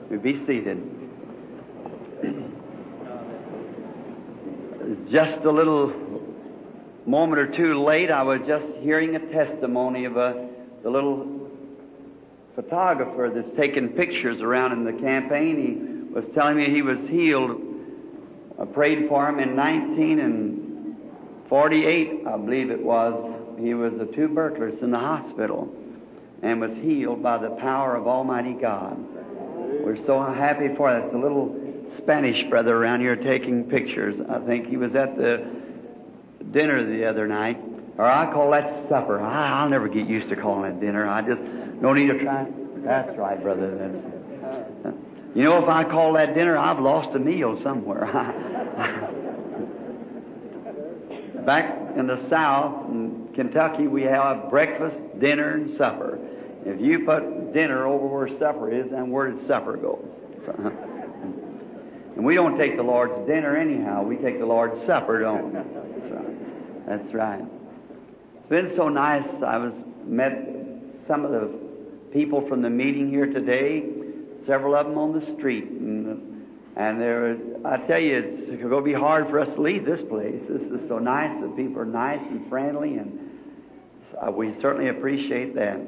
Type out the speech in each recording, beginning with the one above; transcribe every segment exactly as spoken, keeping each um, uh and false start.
You be seated. Just a little moment or two late, I was just hearing a testimony of a the little photographer that's taking pictures around in the campaign. He was telling me he was healed. I prayed for him in nineteen forty-eight, I believe it was. He was a tuberculosis in the hospital and was healed by the power of Almighty God. We're so happy for that. It's a little Spanish brother around here taking pictures. I think he was at the dinner the other night, or I call that supper. I, I'll never get used to calling it dinner. I just no need to try. That's right, brother. That's, you know, if I call that dinner, I've lost a meal somewhere. Back in the South, in Kentucky, we have breakfast, dinner, and supper. If you put dinner over where supper is, then where did supper go? So, and we don't take the Lord's dinner anyhow. We take the Lord's supper, don't we? So, that's right. It's been so nice. I was met some of the people from the meeting here today, several of them on the street. And, and there, I tell you, it's going to be hard for us to leave this place. This is so nice. The people are nice and friendly, and uh, we certainly appreciate that.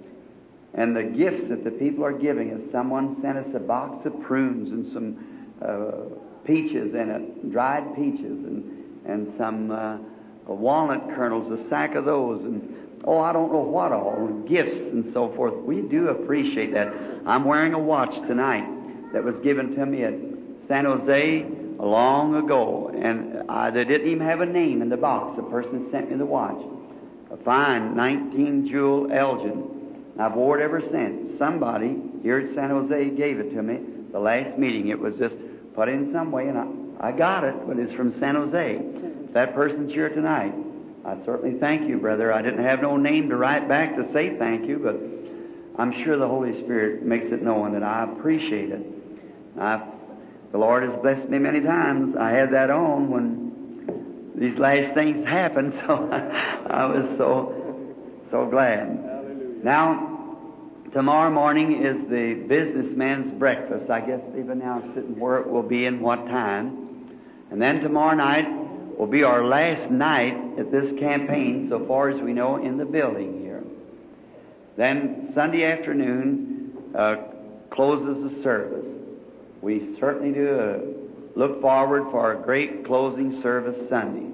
And the gifts that the people are giving us. Someone sent us a box of prunes and some uh, peaches in it, dried peaches, and and some uh, walnut kernels, a sack of those, and oh, I don't know what all, gifts and so forth. We do appreciate that. I'm wearing a watch tonight that was given to me at San Jose long ago, and I, they didn't even have a name in the box. The person sent me the watch. A fine nineteen jewel Elgin. I've wore it ever since. Somebody here at San Jose gave it to me the last meeting. It was just put in some way, and I, I got it, but it's from San Jose. If that person's here tonight, I certainly thank you, brother. I didn't have no name to write back to say thank you, but I'm sure the Holy Spirit makes it known that I appreciate it. I, the Lord has blessed me many times. I had that on when these last things happened, so I, I was so, so glad. Now, tomorrow morning is the businessman's breakfast. I guess they've announced it and where it will be and what time. And then tomorrow night will be our last night at this campaign, so far as we know, in the building here. Then Sunday afternoon uh, closes the service. We certainly do uh, look forward for a great closing service Sunday.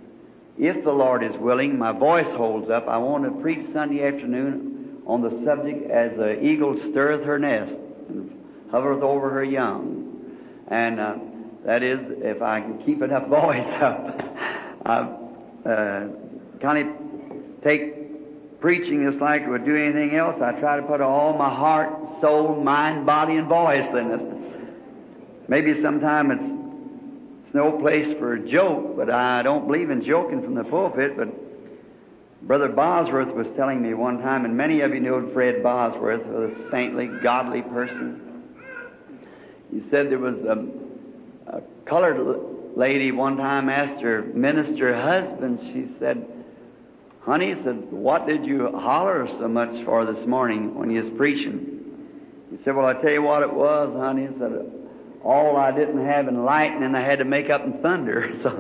If the Lord is willing, my voice holds up, I want to preach Sunday afternoon on the subject, as the eagle stirreth her nest and hovereth over her young. And uh, that is, if I can keep enough voice up, I uh, kind of take preaching just like I would do anything else. I try to put all my heart, soul, mind, body, and voice in it. Maybe sometime it's, it's no place for a joke, but I don't believe in joking from the pulpit, but Brother Bosworth was telling me one time, and many of you know Fred Bosworth, a saintly, godly person. He said there was a, a colored lady one time asked her minister husband, she said, honey, said, what did you holler so much for this morning when you was preaching? He said, well, I tell you what it was, honey. He said, all I didn't have in lightning, I had to make up in thunder. So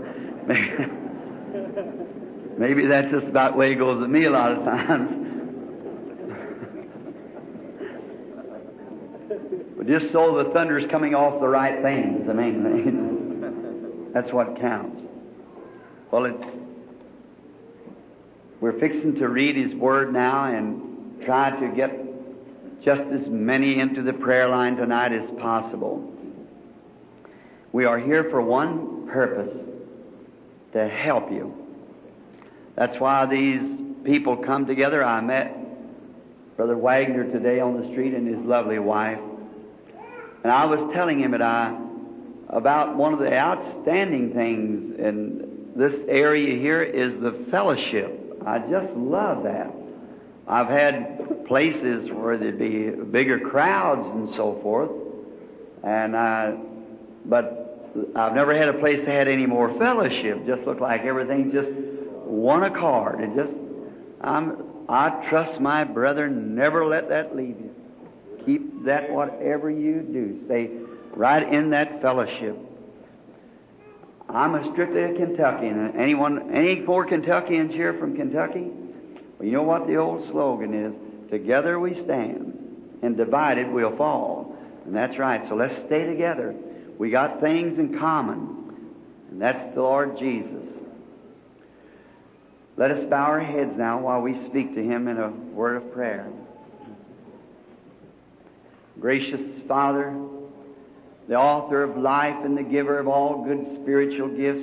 maybe that's just about the way it goes with me a lot of times. But just so the thunder's coming off the right things, the main thing. That's what counts. Well, it's, we're fixing to read His Word now and try to get just as many into the prayer line tonight as possible. We are here for one purpose, to help you. That's why these people come together. I met Brother Wagner today on the street and his lovely wife. And I was telling him that I, about one of the outstanding things in this area here is the fellowship. I just love that. I've had places where there'd be bigger crowds and so forth, and I, but I've never had a place that had any more fellowship. Just looked like everything just one accord. It just, I'm, I trust my brethren, never let that leave you. keep that whatever you do. Stay right in that fellowship. I'm a strictly a Kentuckian. Anyone, any more Kentuckians here from Kentucky? Well, you know what the old slogan is? Together we stand, and divided we'll fall. And that's right. So let's stay together. We got things in common, and that's the Lord Jesus. Let us bow our heads now while we speak to Him in a word of prayer. Gracious Father, the author of life and the giver of all good spiritual gifts,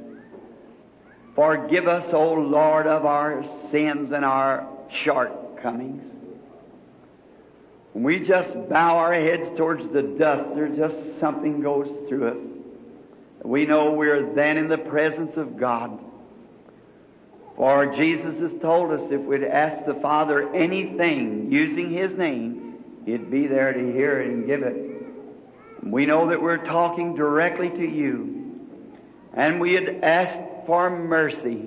forgive us, O Lord, of our sins and our shortcomings. When we just bow our heads towards the dust, there just something goes through us. We know we're then in the presence of God. For Jesus has told us if we'd ask the Father anything using His name, He'd be there to hear it and give it. We know that we're talking directly to You. And we had asked for mercy.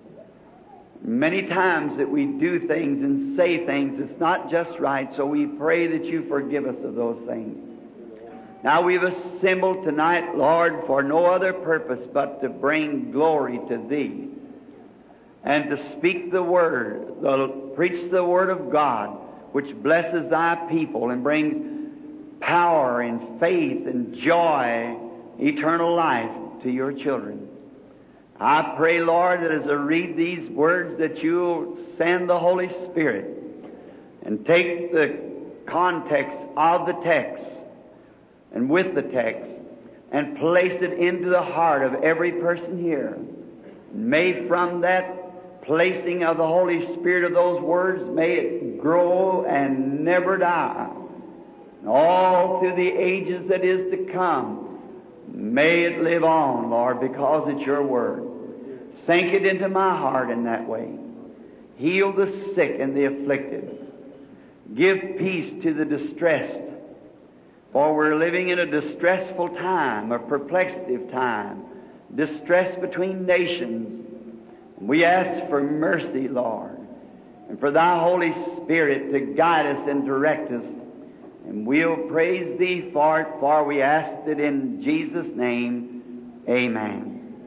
Many times that we do things and say things that's not just right, so we pray that You forgive us of those things. Now we've assembled tonight, Lord, for no other purpose but to bring glory to Thee and to speak the Word, to preach the Word of God, which blesses Thy people and brings power and faith and joy, eternal life to Your children. I pray, Lord, that as I read these words that You'll send the Holy Spirit and take the context of the text and with the text and place it into the heart of every person here. May from that placing of the Holy Spirit of those words, may it grow and never die. And all through the ages that is to come, may it live on, Lord, because it's Your Word. Sink it into my heart in that way. Heal the sick and the afflicted. Give peace to the distressed. For we're living in a distressful time, a perplexity time, distress between nations. We ask for mercy, Lord, and for Thy Holy Spirit to guide us and direct us. And we'll praise Thee for it, for we ask it in Jesus' name. Amen.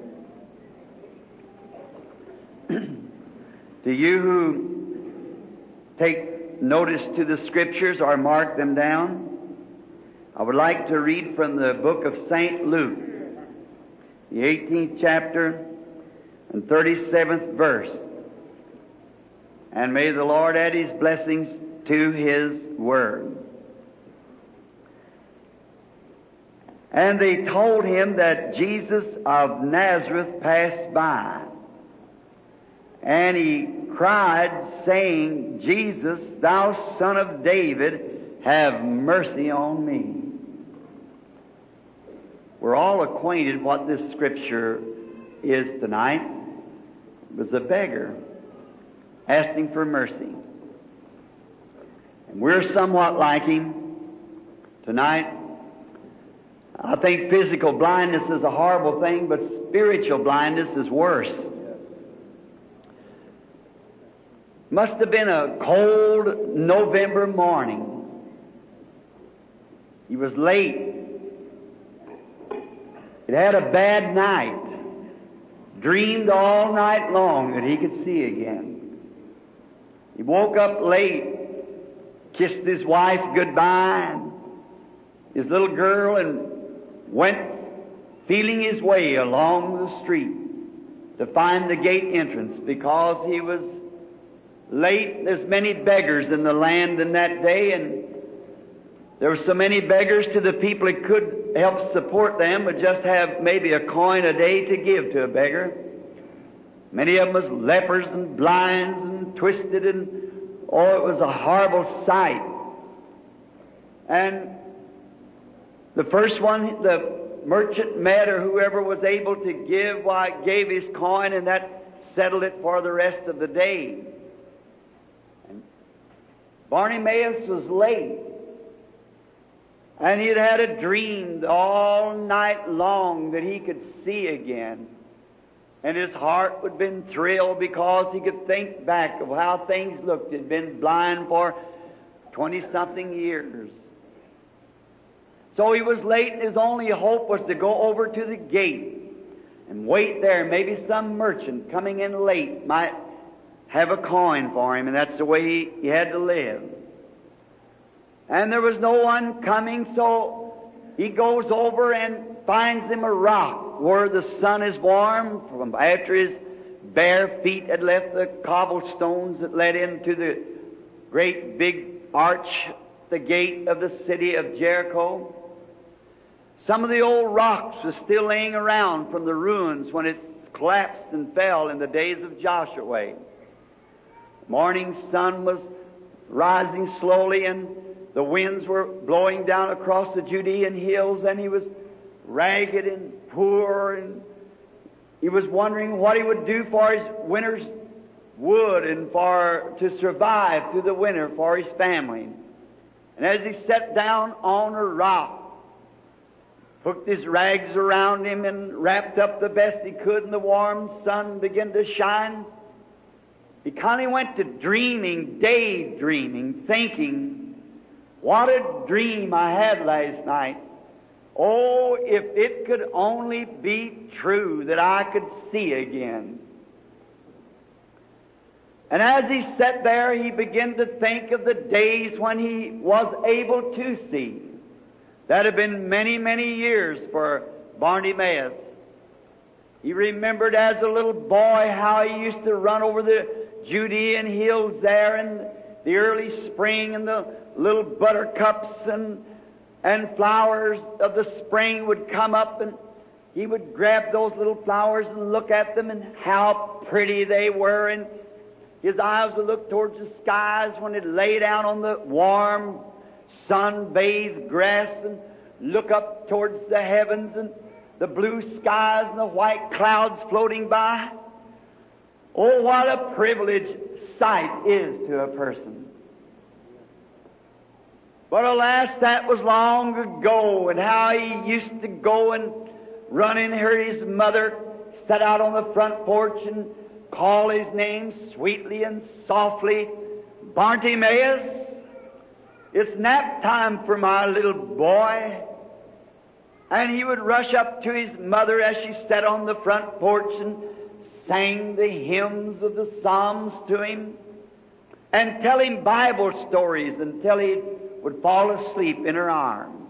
To you who take notice to the Scriptures or mark them down, I would like to read from the book of Saint Luke, the eighteenth chapter and thirty-seventh verse. And may the Lord add His blessings to His Word. And they told him that Jesus of Nazareth passed by. And he cried, saying, Jesus, thou Son of David, have mercy on me. We're all acquainted what this scripture is tonight. It was a beggar asking for mercy. And we're somewhat like him tonight. I think physical blindness is a horrible thing, but spiritual blindness is worse. Must have been a cold November morning. He was late. He'd had a bad night. Dreamed all night long that he could see again. He woke up late, kissed his wife goodbye, and his little girl, and went feeling his way along the street to find the gate entrance because he was late. There's many beggars in the land in that day, and there were so many beggars to the people it could help support them, but just have maybe a coin a day to give to a beggar. Many of them was lepers and blinds and twisted, and oh, it was a horrible sight. And the first one, the merchant met, or whoever was able to give, why, gave his coin, and that settled it for the rest of the day. And Bartimaeus was late, and he had had a dream all night long that he could see again. And his heart would have been thrilled because he could think back of how things looked. He'd been blind for twenty-something years. So he was late, and his only hope was to go over to the gate and wait there. Maybe some merchant coming in late might have a coin for him, and that's the way he, he had to live. And there was no one coming, so he goes over and finds him a rock where the sun is warm from after his bare feet had left the cobblestones that led into the great big arch, the gate of the city of Jericho. Some of the old rocks were still laying around from the ruins when it collapsed and fell in the days of Joshua. Morning sun was rising slowly, and the winds were blowing down across the Judean hills, and he was ragged and poor, and he was wondering what he would do for his winter's wood and for to survive through the winter for his family. And as he sat down on a rock, hooked his rags around him and wrapped up the best he could, and the warm sun began to shine, he kind of went to dreaming, daydreaming, thinking, what a dream I had last night. Oh, if it could only be true that I could see again. And as he sat there, he began to think of the days when he was able to see. That had been many, many years for Bartimaeus. He remembered as a little boy how he used to run over the Judean hills there in the early spring, and the little buttercups and, and flowers of the spring would come up, and he would grab those little flowers and look at them and how pretty they were, and his eyes would look towards the skies when it lay down on the warm, sun-bathed grass, and look up towards the heavens and the blue skies and the white clouds floating by. Oh, what a privileged sight is to a person. But alas, that was long ago, and how he used to go and run and hear his mother sit out on the front porch and call his name sweetly and softly, Bartimaeus, it's nap time for my little boy. And he would rush up to his mother as she sat on the front porch and sang the hymns of the Psalms to him, and tell him Bible stories until he would fall asleep in her arms.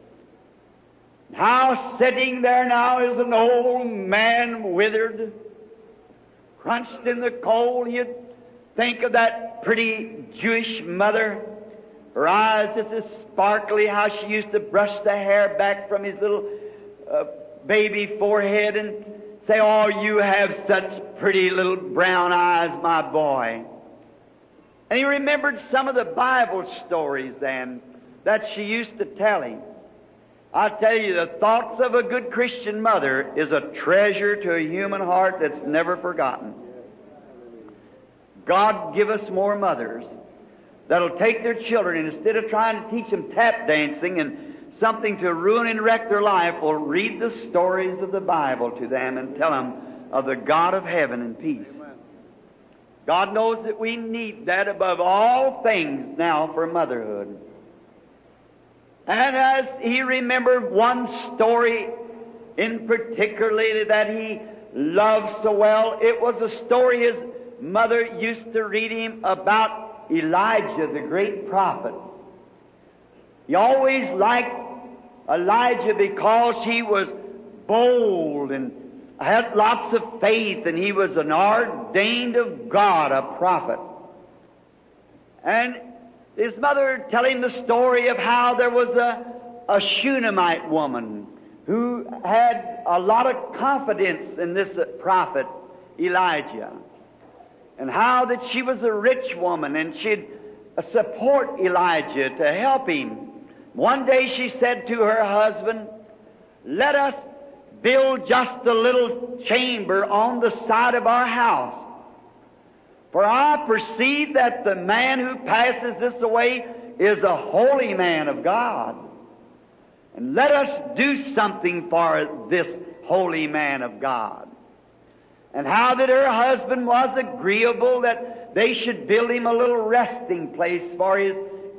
How sitting there now is an old man, withered, crunched in the cold. You'd think of that pretty Jewish mother, her eyes just as sparkly, how she used to brush the hair back from his little uh, baby forehead and say, oh, you have such pretty little brown eyes, my boy. And he remembered some of the Bible stories then that she used to tell him. I tell you, the thoughts of a good Christian mother is a treasure to a human heart that's never forgotten. God give us more mothers that'll take their children, and instead of trying to teach them tap dancing and something to ruin and wreck their life, will read the stories of the Bible to them and tell them of the God of heaven and peace. God knows that we need that above all things now for motherhood. And as he remembered one story in particularly that he loved so well, it was a story his mother used to read him about Elijah, the great prophet. He always liked Elijah because he was bold and had lots of faith, and he was an ordained of God, a prophet. And his mother tell him the story of how there was a, a Shunammite woman who had a lot of confidence in this prophet Elijah, and how that she was a rich woman and she'd support Elijah to help him. One day she said to her husband, let us build just a little chamber on the side of our house, for I perceive that the man who passes this away is a holy man of God. And let us do something for this holy man of God. And how that her husband was agreeable that they should build him a little resting place for his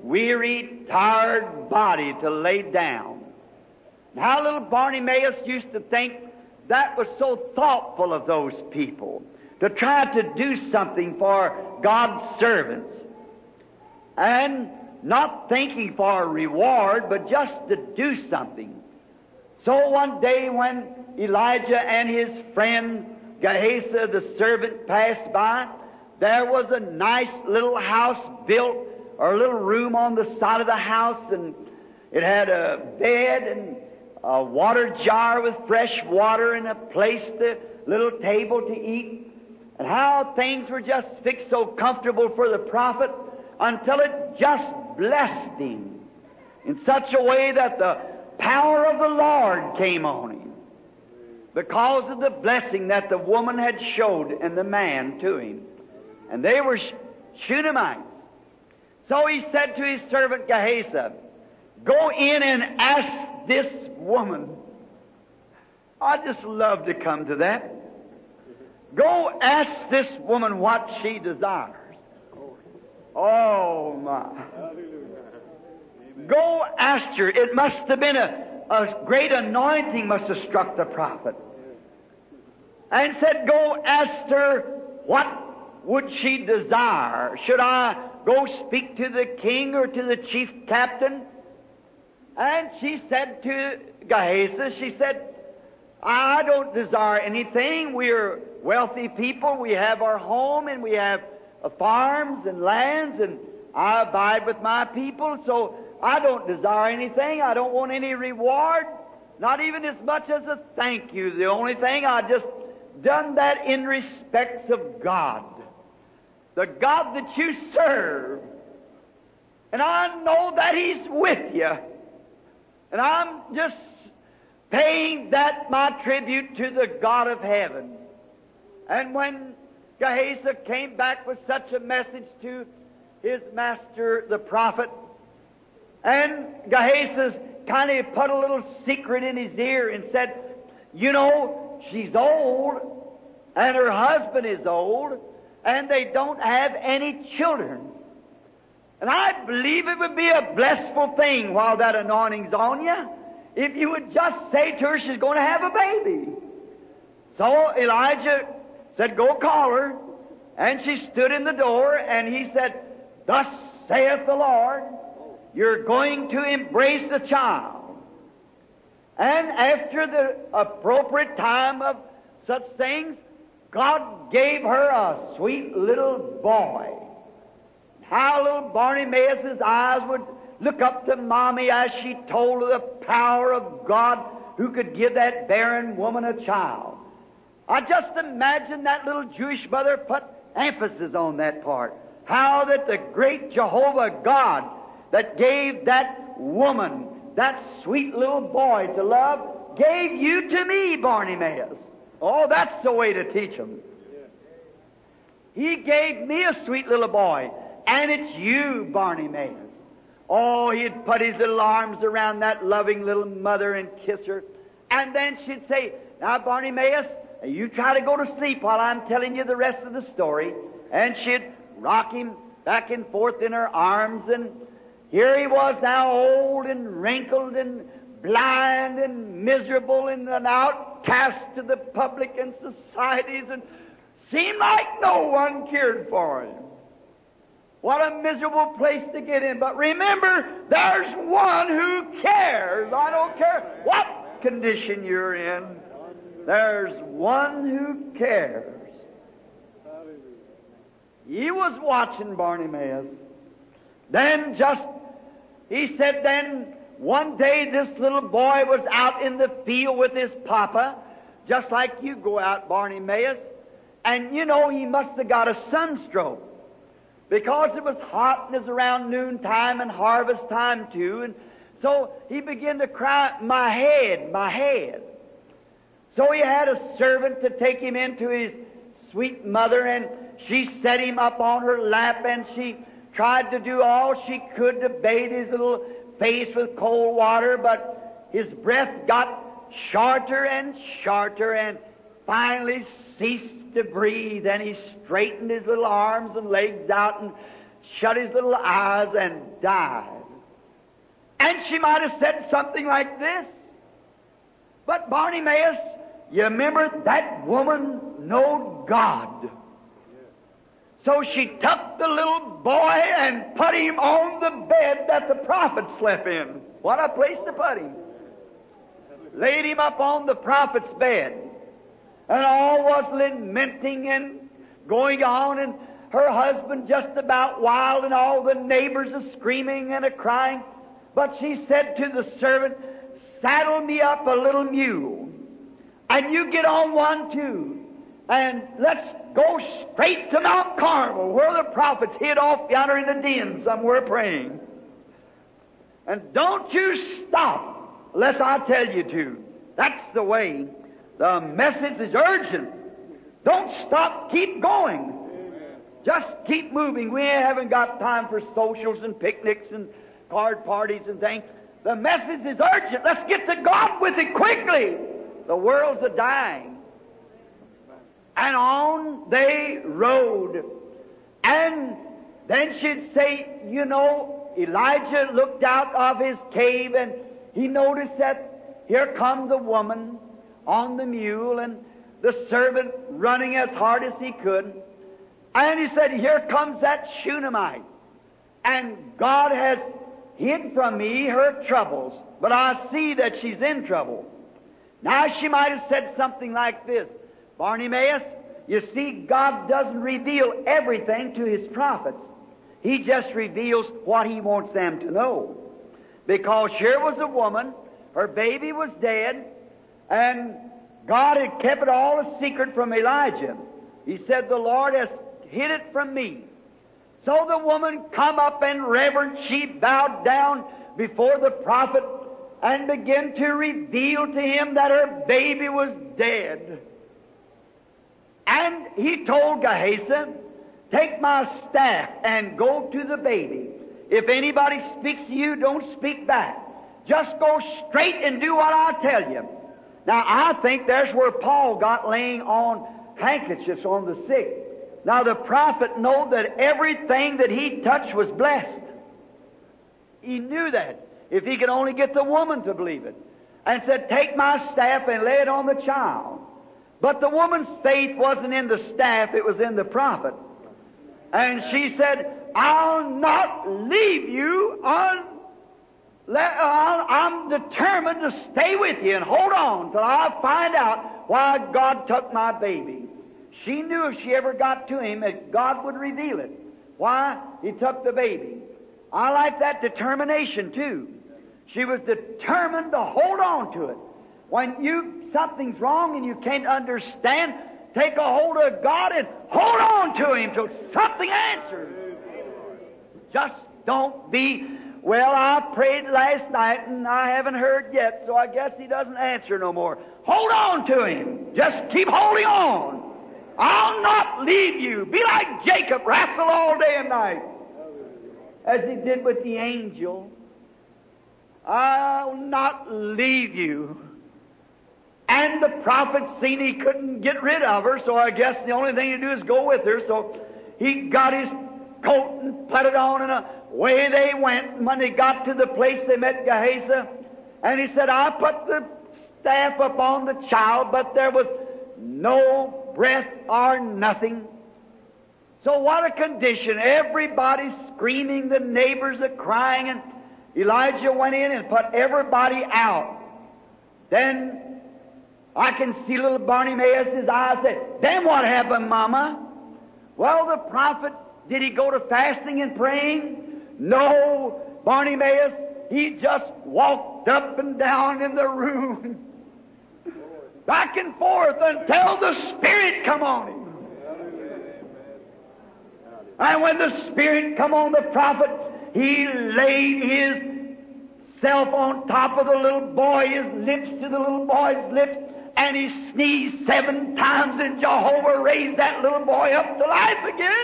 weary, tired body to lay down. And how little Bartimaeus used to think that was so thoughtful of those people, to try to do something for God's servants. And not thinking for a reward, but just to do something. So one day when Elijah and his friend Gehazi, the servant, passed by, there was a nice little house built, or a little room on the side of the house, and it had a bed and a water jar with fresh water and a place, to little table to eat. And how things were just fixed so comfortable for the prophet, until it just blessed him in such a way that the power of the Lord came on him because of the blessing that the woman had showed and the man to him. And they were Shunamites. So he said to his servant Gehazi, "Go in and ask this woman." I just love to come to that. Go ask this woman what she desires. Oh, my. Go ask her. It must have been a, a great anointing must have struck the prophet. And said, go ask her, what would she desire? Should I go speak to the king or to the chief captain? And she said to Gehazi, she said, I don't desire anything. We're wealthy people. We have our home and we have uh, farms and lands, and I abide with my people, so I don't desire anything. I don't want any reward, not even as much as a thank you. The only thing, I just done that in respects of God, the God that you serve. And I know that He's with you. And I'm just paying that my tribute to the God of heaven. And when Gehazi came back with such a message to his master, the prophet, and Gehazi kind of put a little secret in his ear and said, you know, she's old, and her husband is old, and they don't have any children. And I believe it would be a blissful thing while that anointing's on you, if you would just say to her she's going to have a baby. So Elijah said, go call her. And she stood in the door, and he said, thus saith the Lord, you're going to embrace a child. And after the appropriate time of such things, God gave her a sweet little boy. How little Bartimaeus' eyes would look up to Mommy as she told of the power of God who could give that barren woman a child. I just imagine that little Jewish mother put emphasis on that part. How that the great Jehovah God that gave that woman, that sweet little boy to love, gave you to me, Bartimaeus. Oh, that's the way to teach them. He gave me a sweet little boy, and it's you, Bartimaeus. Oh, he'd put his little arms around that loving little mother and kiss her. And then she'd say, now, Bartimaeus, you try to go to sleep while I'm telling you the rest of the story. And she'd rock him back and forth in her arms, and here he was now old and wrinkled and blind and miserable and an outcast to the public and societies, and seemed like no one cared for him. What a miserable place to get in. But remember, there's one who cares. I don't care what condition you're in. There's one who cares. He was watching Bartimaeus. Then just, he said then, one day this little boy was out in the field with his papa, just like you go out, Bartimaeus. And you know, he must have got a sunstroke, because it was hot and it was around noontime and harvest time too. And so he began to cry, my head, my head. So he had a servant to take him into his sweet mother, and she set him up on her lap, and she tried to do all she could to bathe his little face with cold water, but his breath got shorter and shorter and finally ceased to breathe. And he straightened his little arms and legs out, and shut his little eyes and died. And she might have said something like this. But Bartimaeus, you remember that woman knowed God. So she took the little boy and put him on the bed that the prophet slept in. What a place to put him. Laid him up on the prophet's bed. And all was lamenting and going on, and her husband just about wild, and all the neighbors a screaming and a crying. But she said to the servant, saddle me up a little mule, and you get on one too, and let's go straight to Mount Carmel, where the prophets hid off yonder in the den somewhere praying. And don't you stop unless I tell you to. That's the way. The message is urgent. Don't stop. Keep going. Amen. Just keep moving. We haven't got time for socials and picnics and card parties and things. The message is urgent. Let's get to God with it quickly. The world's a dying. And on they rode. And then she'd say, you know, Elijah looked out of his cave and he noticed that here come the woman on the mule and the servant running as hard as he could. And he said, here comes that Shunammite. And God has hid from me her troubles, but I see that she's in trouble. Now she might have said something like this, Bartimaeus, you see, God doesn't reveal everything to His prophets. He just reveals what He wants them to know. Because here was a woman, her baby was dead, and God had kept it all a secret from Elijah. He said, the Lord has hid it from me. So the woman come up and reverent, she bowed down before the prophet and began to reveal to him that her baby was dead. And he told Gehazi, take my staff and go to the baby. If anybody speaks to you, don't speak back. Just go straight and do what I tell you. Now, I think there's where Paul got laying on handkerchiefs on the sick. Now, the prophet knew that everything that he touched was blessed. He knew that, if he could only get the woman to believe it. And said, take my staff and lay it on the child. But the woman's faith wasn't in the staff, it was in the prophet. And she said, I'll not leave you on... I'm determined to stay with you and hold on till I find out why God took my baby. She knew if she ever got to him that God would reveal it. Why He took the baby. I like that determination too. She was determined to hold on to it. When you something's wrong and you can't understand, take a hold of God and hold on to Him till something answers. Just don't be... Well, I prayed last night and I haven't heard yet, so I guess He doesn't answer no more. Hold on to Him. Just keep holding on. I'll not leave you. Be like Jacob, wrestle all day and night, as he did with the angel. I'll not leave you. And the prophet seen he couldn't get rid of her, so I guess the only thing to do is go with her. So he got his coat and put it on, and away they went. And when they got to the place, they met Gehazi, and he said, I put the staff upon the child, but there was no breath or nothing. So what a condition. Everybody screaming, the neighbors are crying, and Elijah went in and put everybody out. Then I can see little Bartimaeus' eyes said, then what happened, Mama? Well, the prophet, did he go to fasting and praying? No, Bartimaeus, he just walked up and down in the room, back and forth until the Spirit come on him. And when the Spirit come on the prophet, he laid his self on top of the little boy, his lips to the little boy's lips, and he sneezed seven times, and Jehovah raised that little boy up to life again.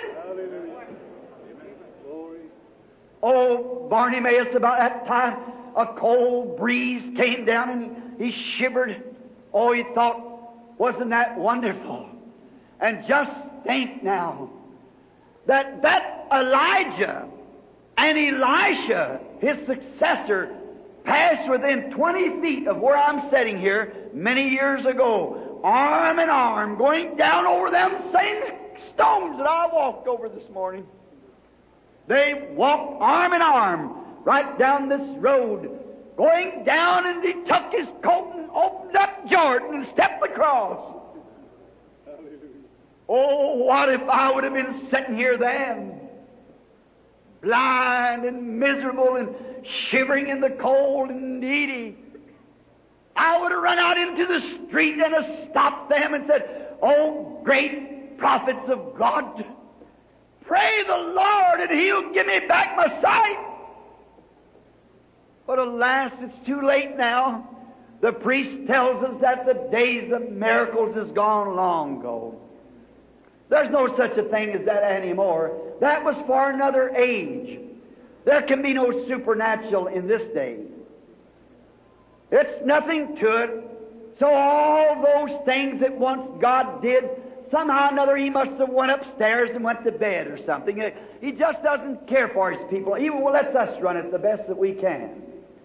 Oh, Bartimaeus, about that time, a cold breeze came down and he shivered. Oh, he thought, wasn't that wonderful? And just think now, that that Elijah and Elisha, his successor, passed within twenty feet of where I'm sitting here many years ago, arm in arm, going down over them same stones that I walked over this morning. They walked arm in arm right down this road, going down, and he took his coat and opened up Jordan and stepped across. Oh, what if I would have been sitting here then, blind and miserable and shivering in the cold and needy? I would have run out into the street and have stopped them and said, "Oh, great prophets of God, pray the Lord and He'll give me back my sight." But alas, it's too late now. The priest tells us that the days of miracles is gone long ago. There's no such a thing as that anymore. That was for another age. There can be no supernatural in this day. It's nothing to it. So all those things that once God did, somehow or another He must have went upstairs and went to bed or something. He just doesn't care for His people. He lets us run it the best that we can.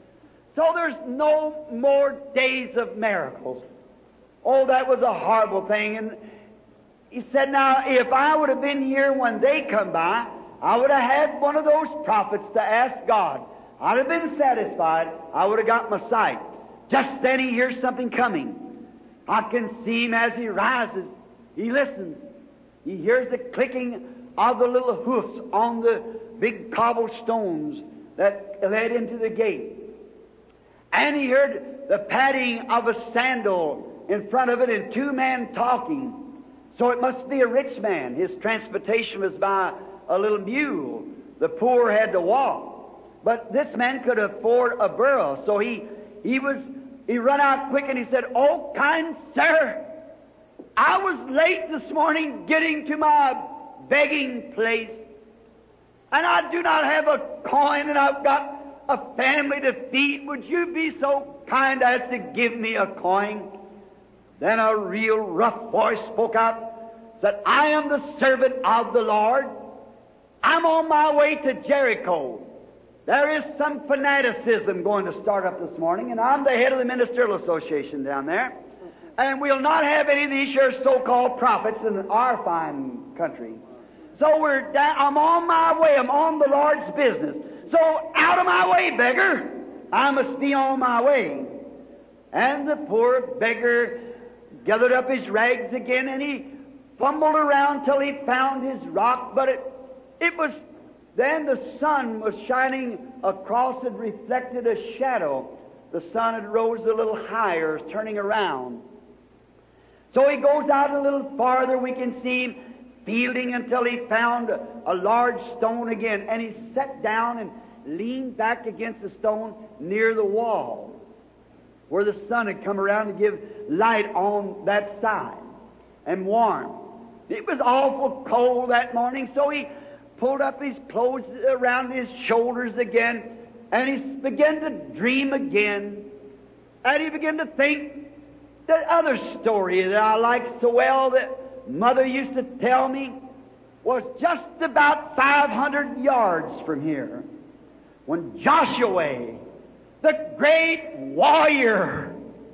So there's no more days of miracles. Oh, that was a horrible thing. And he said, now, if I would have been here when they come by, I would have had one of those prophets to ask God. I'd have been satisfied. I would have got my sight. Just then he hears something coming. I can see him as he rises. He listens. He hears the clicking of the little hoofs on the big cobblestones that led into the gate. And he heard the padding of a sandal in front of it and two men talking. So it must be a rich man. His transportation was by a little mule. The poor had to walk. But this man could afford a burro. So he, he was, he run out quick and he said, "Oh, kind sir, I was late this morning getting to my begging place, and I do not have a coin, and I've got a family to feed. Would you be so kind as to give me a coin?" Then a real rough voice spoke out, said, "I am the servant of the Lord. I'm on my way to Jericho. There is some fanaticism going to start up this morning, and I'm the head of the Ministerial Association down there. And we'll not have any of these here so-called prophets in our fine country. So we're down, I'm on my way. I'm on the Lord's business. So out of my way, beggar. I must be on my way." And the poor beggar gathered up his rags again, and he fumbled around till he found his rock. But it, it was then the sun was shining across and reflected a shadow. The sun had rose a little higher, turning around. So he goes out a little farther. We can see him fielding until he found a, a large stone again. And he sat down and leaned back against the stone near the wall, where the sun had come around to give light on that side and warm. It was awful cold that morning, so he pulled up his clothes around his shoulders again, and he began to dream again. And he began to think that other story that I liked so well that Mother used to tell me was just about five hundred yards from here, when Joshua, the great warrior,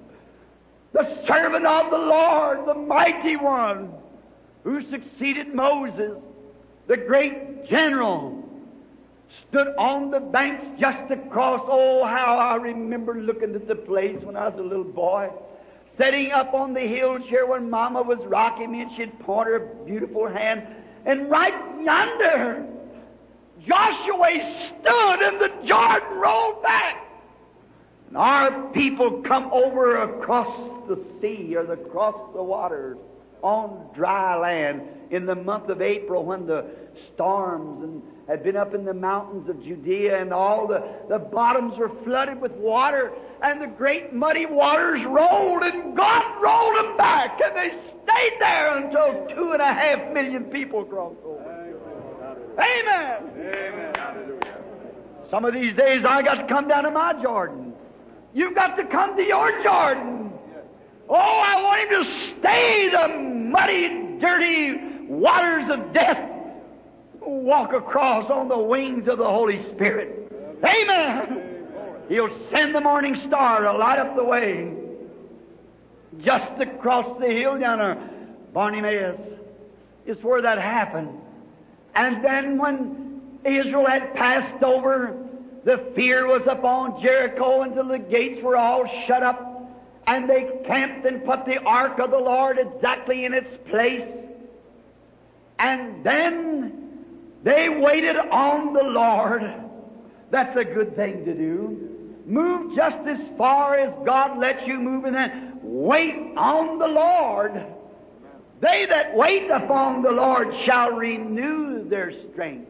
the servant of the Lord, the mighty one, who succeeded Moses, the great general, stood on the banks just across. Oh, how I remember looking at the place when I was a little boy, sitting up on the hill chair when Mama was rocking me and she'd point her beautiful hand, and right yonder, Joshua stood and the Jordan rolled back. And our people come over across the sea or across the waters on dry land in the month of April, when the storms and had been up in the mountains of Judea, and all the, the bottoms were flooded with water, and the great muddy waters rolled, and God rolled them back, and they stayed there until two and a half million people crossed over. Amen. Amen. Some of these days I got to come down to my Jordan. You've got to come to your Jordan. Oh, I want him to stay the muddy, dirty waters of death. walk across on the wings of the Holy Spirit. Amen. He'll send the morning star to light up the way. Just across the hill down there, Bartimaeus, is where that happened. And then when Israel had passed over, the fear was upon Jericho until the gates were all shut up. And they camped and put the ark of the Lord exactly in its place. And then they waited on the Lord. That's a good thing to do. Move just as far as God lets you move, and then wait on the Lord. They that wait upon the Lord shall renew their strength.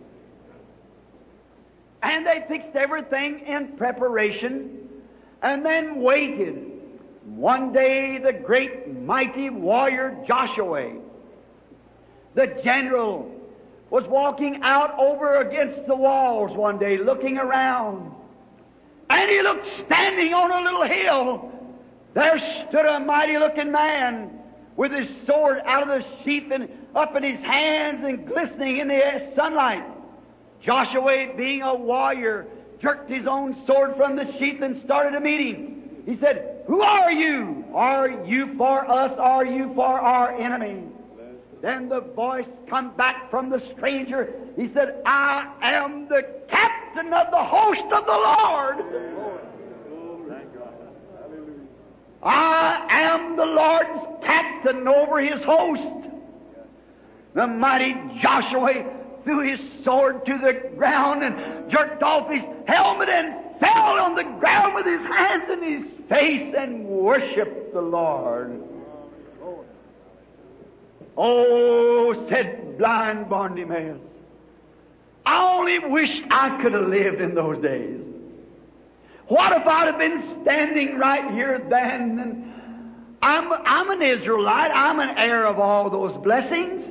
And they fixed everything in preparation and then waited. One day the great mighty warrior Joshua, the general, was walking out over against the walls one day looking around. And he looked standing on a little hill. There stood a mighty looking man with his sword out of the sheath and up in his hands and glistening in the sunlight. Joshua, being a warrior, jerked his own sword from the sheath and started a meeting. He said, "Who are you? Are you for us? Are you for our enemy?" Then the voice come back from the stranger. He said, "I am the captain of the host of the Lord. I am the Lord's captain over His host." The mighty Joshua threw his sword to the ground and jerked off his helmet and fell on the ground with his hands in his face and worshiped the Lord. "Oh," said blind Bartimaeus, "I only wish I could have lived in those days. What if I'd have been standing right here then? And I'm, I'm an Israelite. I'm an heir of all those blessings.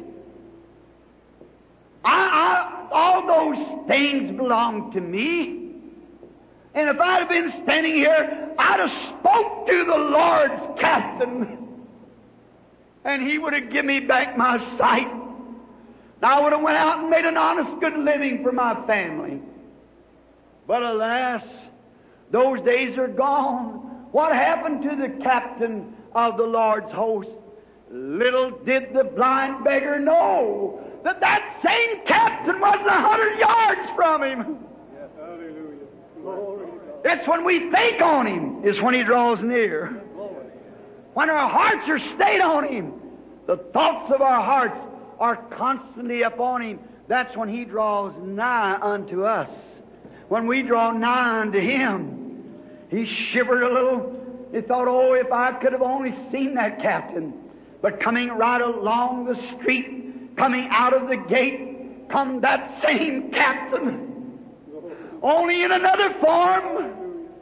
I, I, all those things belong to me. And if I'd have been standing here, I'd have spoke to the Lord's captain, and He would have given me back my sight. And I would have went out and made an honest, good living for my family. But alas, those days are gone. What happened to the captain of the Lord's host? Little did the blind beggar know that that same captain wasn't a hundred yards from him. Yes, hallelujah. Glory. It's when we think on Him is when He draws near. When our hearts are stayed on Him, the thoughts of our hearts are constantly upon Him, that's when He draws nigh unto us. When we draw nigh unto Him, he shivered a little. He thought, "Oh, if I could have only seen that captain." But coming right along the street, coming out of the gate, come that same captain, only in another form.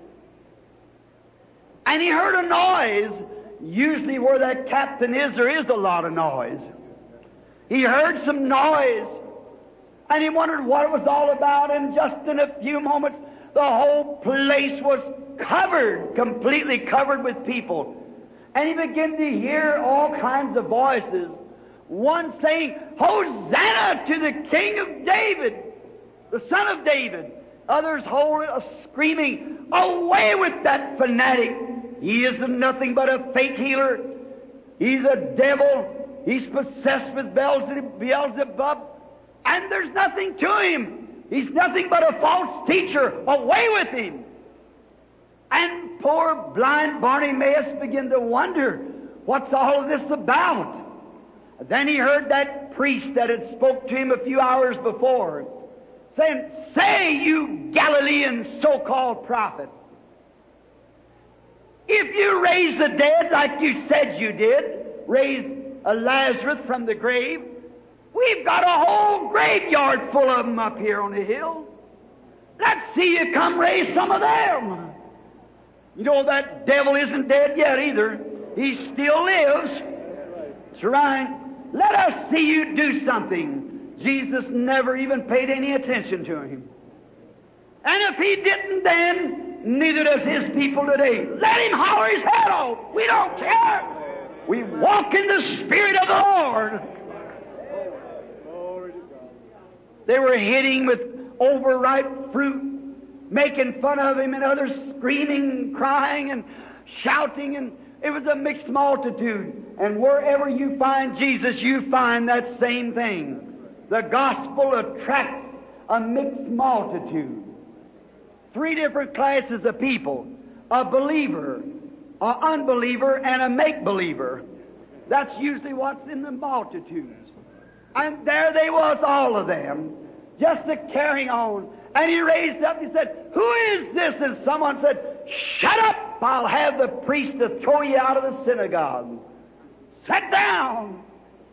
And he heard a noise. Usually where that captain is, there is a lot of noise. He heard some noise, and he wondered what it was all about, and just in a few moments, the whole place was covered, completely covered with people. And he began to hear all kinds of voices. One saying, "Hosanna to the King of David, the Son of David." Others hold uh, screaming, "Away with that fanatic! He is nothing but a fake healer. He's a devil. He's possessed with Beelzebub. And there's nothing to him. He's nothing but a false teacher. Away with him!" And poor blind Bartimaeus began to wonder, what's all of this about? Then he heard that priest that had spoke to him a few hours before, saying, "Say, you Galilean so-called prophet, if you raise the dead like you said you did, raise a Lazarus from the grave, we've got a whole graveyard full of them up here on the hill. Let's see you come raise some of them." You know, that devil isn't dead yet either. He still lives. That's right. Let us see you do something. Jesus never even paid any attention to him. And if He didn't then, neither does His people today. Let him holler his head off. We don't care. We walk in the Spirit of the Lord. They were hitting with overripe fruit, making fun of him, and others screaming, crying, and shouting, and it was a mixed multitude. And wherever you find Jesus, you find that same thing. The gospel attracts a mixed multitude. Three different classes of people: a believer, an unbeliever, and a make-believer. That's usually what's in the multitudes. And there they was, all of them, just a carrying on. And he raised up and he said, "Who is this?" And someone said, "Shut up! I'll have the priest to throw you out of the synagogue. Sit down."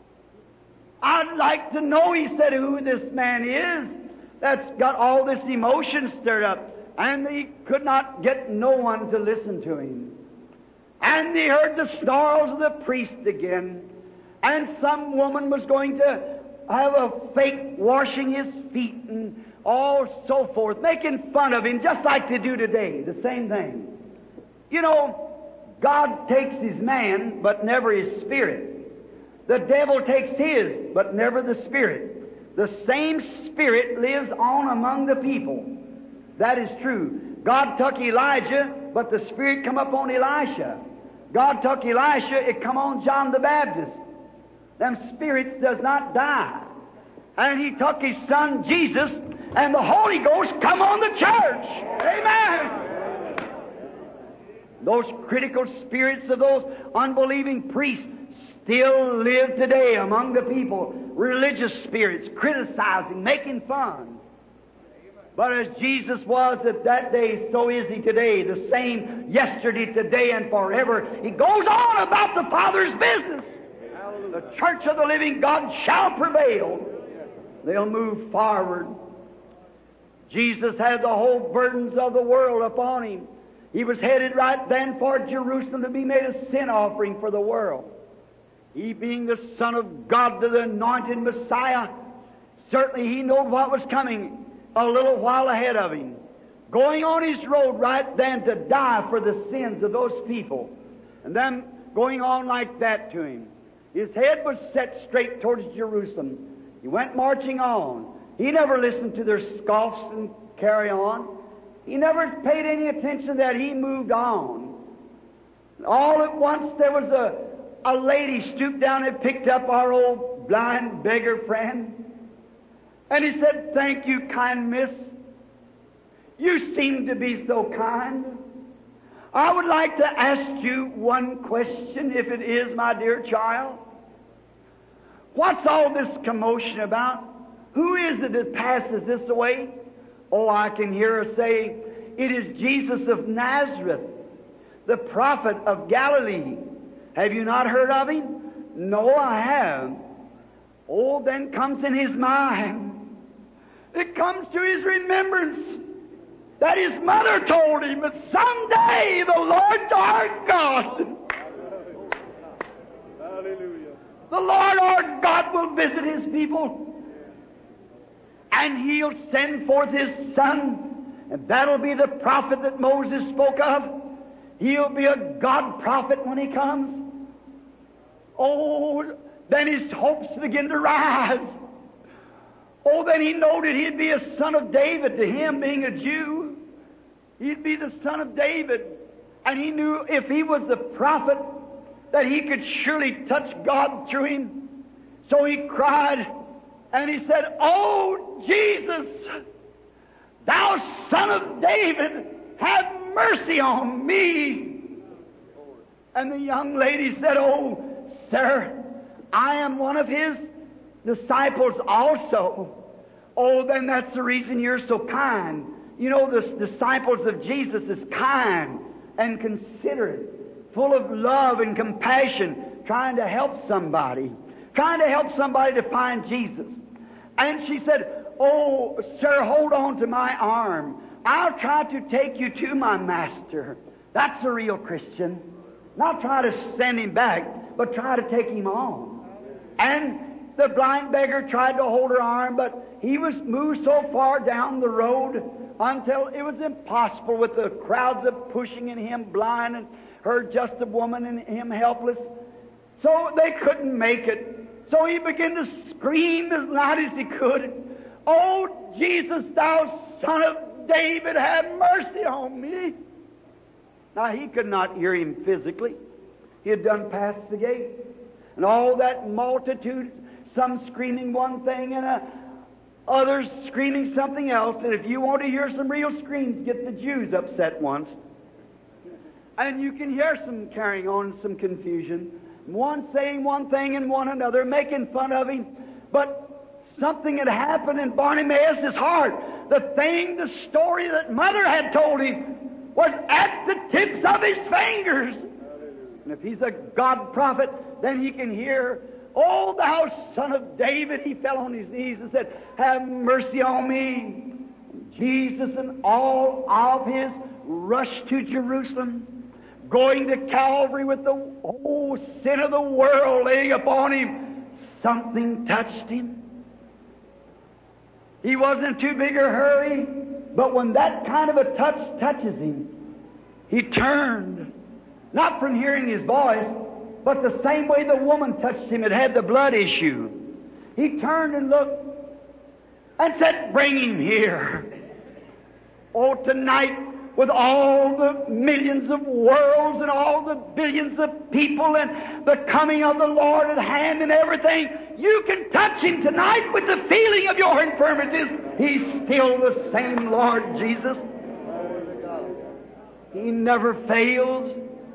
"I'd like to know," he said, "who this man is that's got all this emotion stirred up." And he could not get no one to listen to him. And he heard the snarls of the priest again. And some woman was going to have a fake washing his feet and all so forth, making fun of him, just like they do today, the same thing. You know, God takes his man, but never his spirit. The devil takes his, but never the spirit. The same spirit lives on among the people. That is true. God took Elijah, but the spirit come up on Elisha. God took Elisha, it come on John the Baptist. Them spirits does not die. And he took his son Jesus, and the Holy Ghost come on the church. Amen. Those critical spirits of those unbelieving priests still live today among the people. Religious spirits, criticizing, making fun. But as Jesus was at that day, so is he today. The same yesterday, today, and forever. He goes on about the Father's business. The church of the living God shall prevail. They'll move forward. Jesus had the whole burdens of the world upon him. He was headed right then for Jerusalem to be made a sin offering for the world. He, being the Son of God, the anointed Messiah, certainly he knew what was coming a little while ahead of him, going on his road right then to die for the sins of those people, and then going on like that to him. His head was set straight towards Jerusalem. He went marching on. He never listened to their scoffs and carry on. He never paid any attention that he moved on. All at once there was a, a lady stooped down and picked up our old blind beggar friend. And he said, "Thank you, kind miss. You seem to be so kind. I would like to ask you one question, if it is, my dear child. What's all this commotion about? Who is it that passes this way?" "Oh, I can hear her say, 'It is Jesus of Nazareth, the prophet of Galilee.' Have you not heard of him?" "No, I have." Oh, then comes in his mind, it comes to his remembrance that his mother told him that someday the Lord our God, Hallelujah. the Lord our God will visit his people, and he'll send forth his Son, and that'll be the prophet that Moses spoke of. He'll be a God prophet when he comes. Oh, then his hopes begin to rise. Oh, then he noted he'd be a son of David, to him being a Jew. He'd be the son of David. And he knew if he was the prophet, that he could surely touch God through him. So he cried, and he said, "Oh, Jesus, thou son of David, have mercy on me." And the young lady said, "Oh, sir, I am one of his disciples also." "Oh, then that's the reason you're so kind. You know, the disciples of Jesus is kind and considerate, full of love and compassion, trying to help somebody, trying to help somebody to find Jesus." And she said, "Oh, sir, hold on to my arm. I'll try to take you to my master." That's a real Christian. Not try to send him back, but try to take him on. And the blind beggar tried to hold her arm, but he was moved so far down the road until it was impossible, with the crowds of pushing and him blind and her just a woman and him helpless. So they couldn't make it. So he began to scream as loud as he could, "Oh, Jesus, thou Son of David, have mercy on me." Now, he could not hear him physically. He had done past the gate. And all that multitude, some screaming one thing and uh, others screaming something else. And if you want to hear some real screams, get the Jews upset once. And you can hear some carrying on, some confusion. One saying one thing and one another, making fun of him. But something had happened in Bartimaeus' heart. The thing, the story that Mother had told him was at the tips of his fingers. And if he's a God prophet, then he can hear, "Oh, thou Son of David." He fell on his knees and said, "Have mercy on me." Jesus and all of his rushed to Jerusalem, going to Calvary with the whole sin of the world laying upon him. Something touched him. He wasn't too big a hurry, but when that kind of a touch touches him, he turned, not from hearing his voice, but the same way the woman touched him that had the blood issue. He turned and looked and said, "Bring him here." Oh, tonight, with all the millions of worlds and all the billions of people and the coming of the Lord at hand and everything, you can touch him tonight with the feeling of your infirmities. He's still the same Lord Jesus. He never fails.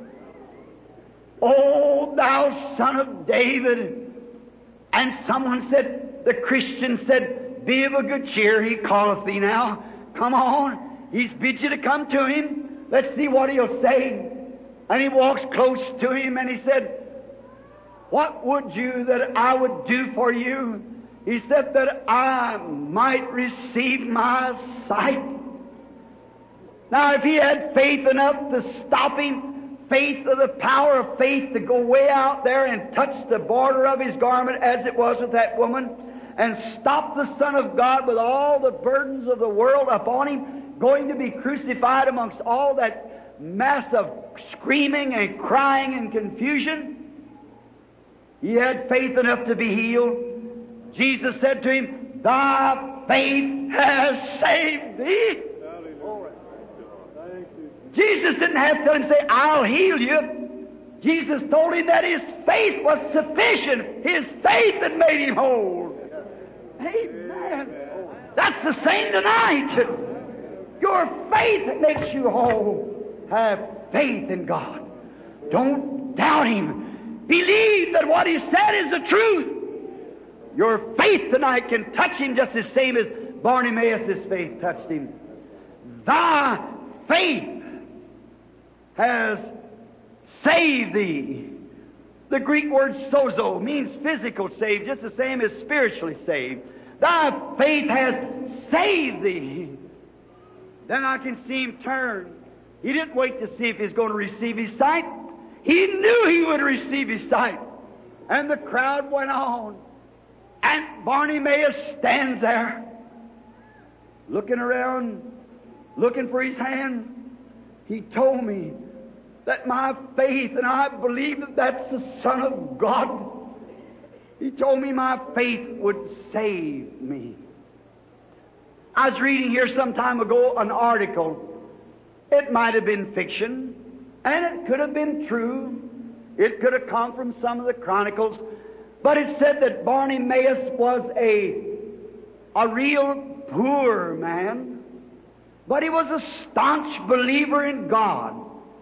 "Oh, thou Son of David." And someone said, the Christian said, "Be of a good cheer, he calleth thee now. Come on. He's bid you to come to him. Let's see what he'll say." And he walks close to him and he said, "What would you that I would do for you?" He said, "That I might receive my sight." Now, if he had faith enough to stop him, faith of the power of faith to go way out there and touch the border of his garment as it was with that woman, and stop the Son of God with all the burdens of the world upon him, going to be crucified amongst all that mass of screaming and crying and confusion, he had faith enough to be healed. Jesus said to him, "Thy faith has saved thee." Jesus didn't have to tell him, say, "I'll heal you." Jesus told him that his faith was sufficient. His faith had made him whole. Amen. That's the same tonight. Your faith makes you whole. Have faith in God. Don't doubt him. Believe that what he said is the truth. Your faith tonight can touch him just the same as Bartimaeus' faith touched him. Thy faith has saved thee. The Greek word sozo means physical saved, just the same as spiritually saved. Thy faith has saved thee. Then I can see him turn. He didn't wait to see if he's going to receive his sight. He knew he would receive his sight. And the crowd went on. And Bartimaeus stands there, looking around, looking for his hand. He told me that my faith, and I believe that that's the Son of God. He told me my faith would save me. I was reading here some time ago an article. It might have been fiction, and it could have been true. It could have come from some of the chronicles. But it said that Bartimaeus was a, a real poor man, but he was a staunch believer in God.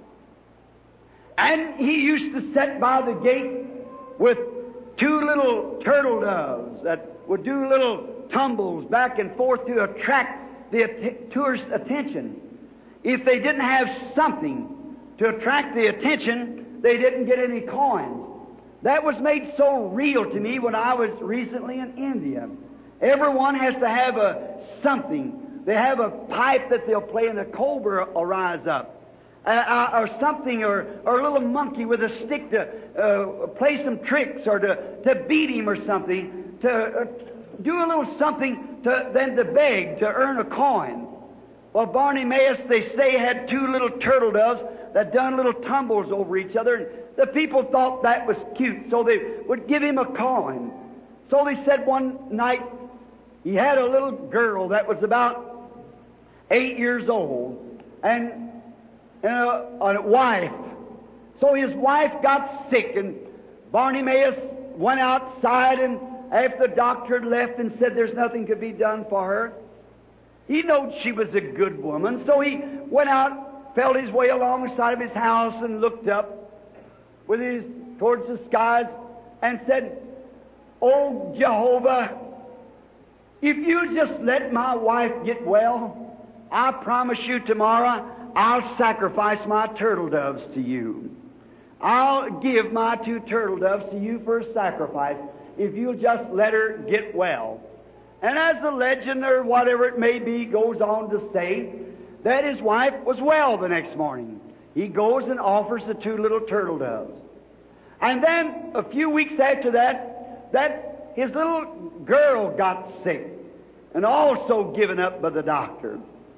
And he used to sit by the gate with two little turtle doves that would do little tumbles back and forth to attract the att- tourists' attention. If they didn't have something to attract the attention, they didn't get any coins. That was made so real to me when I was recently in India. Everyone has to have a something. They have a pipe that they'll play and the cobra will rise up. Uh, uh, or something, or, or a little monkey with a stick to uh, play some tricks, or to, to beat him or something, to uh, do a little something to, then to beg, to earn a coin. Well, Bartimaeus, they say, had two little turtle doves that done little tumbles over each other, and the people thought that was cute, so they would give him a coin. So they said one night, he had a little girl that was about eight years old, and, and a, a wife. So his wife got sick, and Bartimaeus went outside, and after the doctor had left and said there's nothing could be done for her, he knowed she was a good woman, so he went out, felt his way along the side of his house, and looked up with his towards the skies and said, "Oh, Jehovah, if you just let my wife get well, I promise you tomorrow I'll sacrifice my turtle doves to you. I'll give my two turtle doves to you for a sacrifice if you'll just let her get well." And as the legend, or whatever it may be, goes on to say that his wife was well the next morning. He goes and offers the two little turtle doves. And then, a few weeks after that, that his little girl got sick, and also given up by the doctor.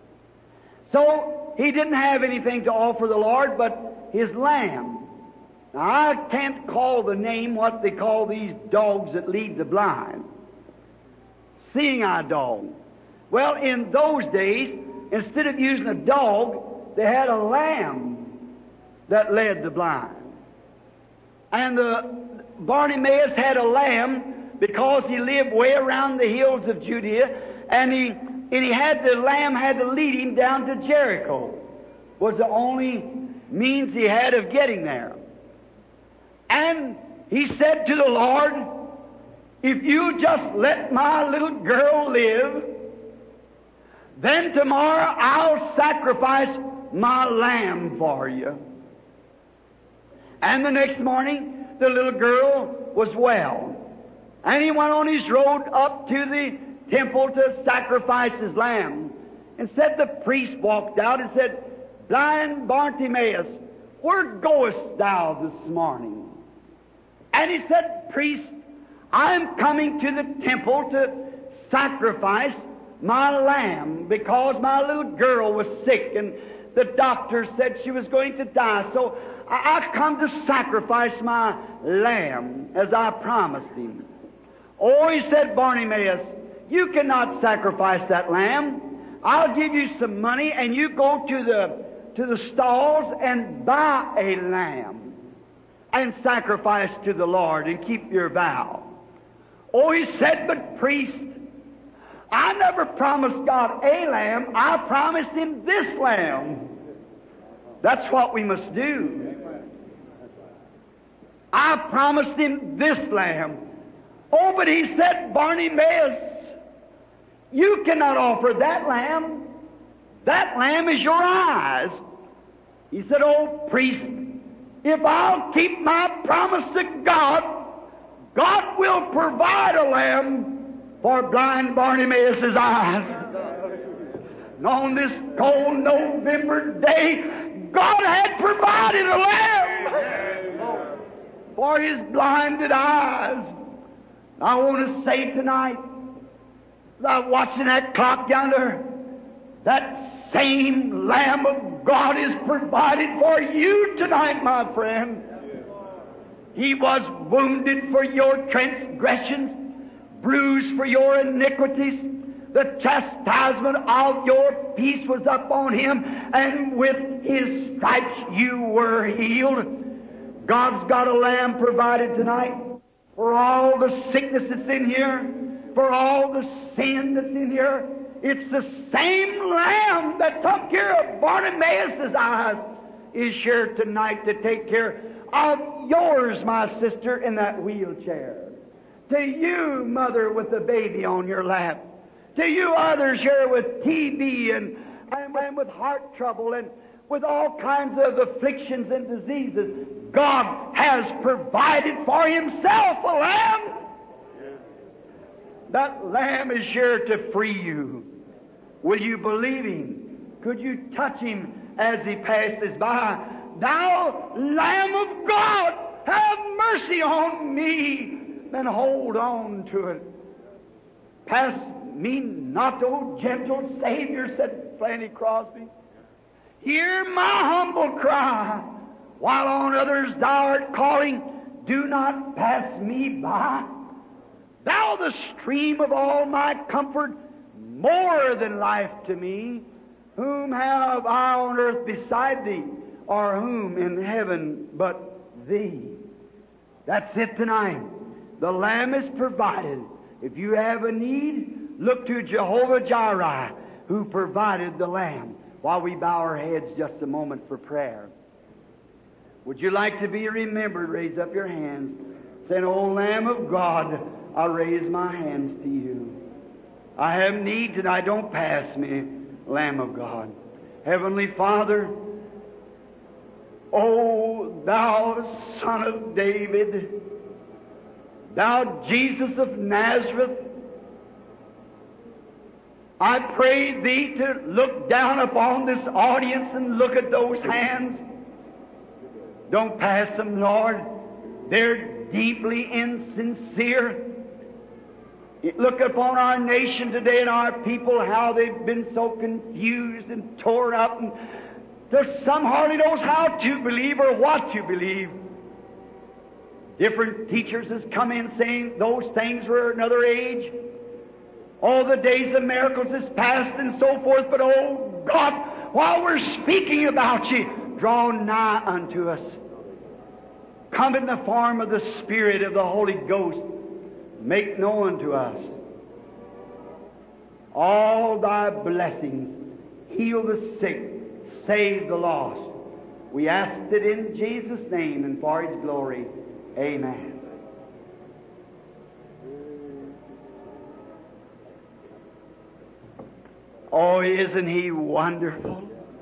So, he didn't have anything to offer the Lord but his lamb. Now, I can't call the name what they call these dogs that lead the blind. Seeing-eye dog. Well, in those days, instead of using a dog, they had a lamb that led the blind. And the Bartimaeus had a lamb because he lived way around the hills of Judea, and he and he had the lamb had to lead him down to Jericho. Was the only means he had of getting there. And he said to the Lord, "If you just let my little girl live, then tomorrow I'll sacrifice my lamb for you." And the next morning, the little girl was well. And he went on his road up to the temple to sacrifice his lamb. And said the priest walked out and said, "Blind Bartimaeus, where goest thou this morning?" And he said, "Priest, I'm coming to the temple to sacrifice my lamb because my little girl was sick and the doctor said she was going to die. So I, I come to sacrifice my lamb as I promised him." "Oh," he said, "Bartimaeus, you cannot sacrifice that lamb. I'll give you some money and you go to the, to the stalls and buy a lamb and sacrifice to the Lord and keep your vow." "Oh," he said, "but priest, I never promised God a lamb. I promised him this lamb." That's what we must do. I promised him this lamb. "Oh," but he said, "Bartimaeus, you cannot offer that lamb. That lamb is your eyes." He said, "Oh, priest, if I'll keep my promise to God, God will provide a lamb for blind Bartimaeus' eyes." And on this cold November day, God had provided a lamb for his blinded eyes. I want to say tonight, I'm watching that clock yonder, that same Lamb of God is provided for you tonight, my friend. He was wounded for your transgressions, bruised for your iniquities. The chastisement of your peace was upon him, and with his stripes you were healed. God's got a lamb provided tonight for all the sickness that's in here, for all the sin that's in here. It's the same lamb that took care of Bartimaeus' eyes is here tonight to take care of yours, my sister, in that wheelchair. To you, mother with the baby on your lap. To you others here with T B and, and, and with heart trouble and with all kinds of afflictions and diseases. God has provided for himself a lamb. That lamb is here to free you. Will you believe him? Could you touch him as he passes by? "Thou Lamb of God, have mercy on me." Then hold on to it. "Pass me not, O gentle Savior," said Fanny Crosby. "Hear my humble cry. While on others thou art calling, do not pass me by." Thou the stream of all my comfort, more than life to me. Whom have I on earth beside Thee, or whom in heaven but Thee? That's it tonight. The Lamb is provided. If you have a need, look to Jehovah Jireh, who provided the Lamb. While we bow our heads just a moment for prayer. Would you like to be remembered? Raise up your hands. Saying, O Lamb of God, I raise my hands to you. I have need tonight. Don't pass me, Lamb of God. Heavenly Father, O Thou Son of David, Thou Jesus of Nazareth, I pray Thee to look down upon this audience and look at those hands. Don't pass them, Lord. They're deeply insincere. Look upon our nation today and our people, how they've been so confused and torn up, and there's some hardly knows how to believe or what to believe. Different teachers has come in saying those things were another age. All the days of miracles is past and so forth, but oh God, while we're speaking about You, draw nigh unto us. Come in the form of the Spirit of the Holy Ghost. Make known to us all Thy blessings. Heal the sick. Save the lost. We ask it in Jesus' name and for His glory. Amen. Oh, isn't He wonderful?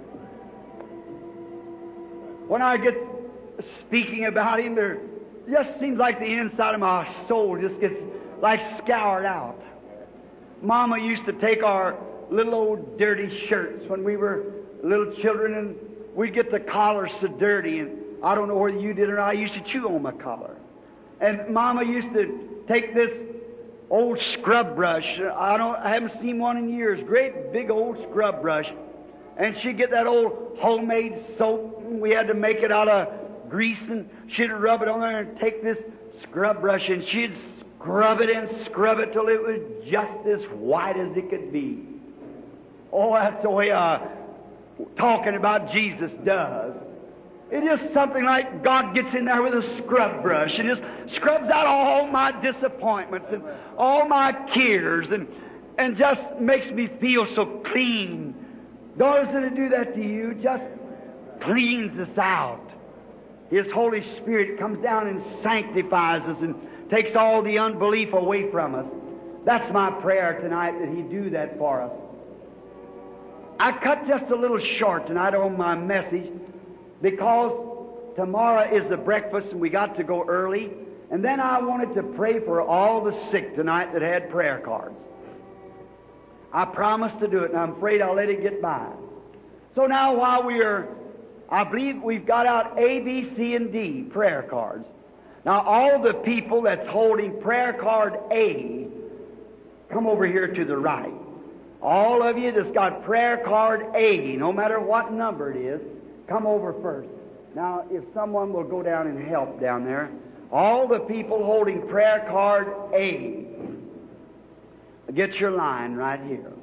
When I get speaking about Him, there just seems like the inside of my soul just gets like scoured out. Mama used to take our little old dirty shirts when we were little children, and we'd get the collars so dirty, and I don't know whether you did or not, I used to chew on my collar. And Mama used to take this old scrub brush. I don't, I haven't seen one in years. Great big old scrub brush. And she'd get that old homemade soap, and we had to make it out of grease, and she'd rub it on there and take this scrub brush, and she'd scrub it and scrub it till it was just as white as it could be. Oh, that's the way uh, talking about Jesus does. It is something like God gets in there with a scrub brush and just scrubs out all my disappointments and all my cares, and and just makes me feel so clean. Doesn't it do that to you? Just cleans us out. His Holy Spirit comes down and sanctifies us and takes all the unbelief away from us. That's my prayer tonight, that He do that for us. I cut just a little short tonight on my message, because tomorrow is the breakfast and we got to go early. And then I wanted to pray for all the sick tonight that had prayer cards. I promised to do it, and I'm afraid I'll let it get by. So now while we are, I believe we've got out A, B, C, and D prayer cards. Now all the people that's holding prayer card A, come over here to the right. All of you that's got prayer card A, no matter what number it is, come over first. Now, if someone will go down and help down there, all the people holding prayer card A, get your line right here.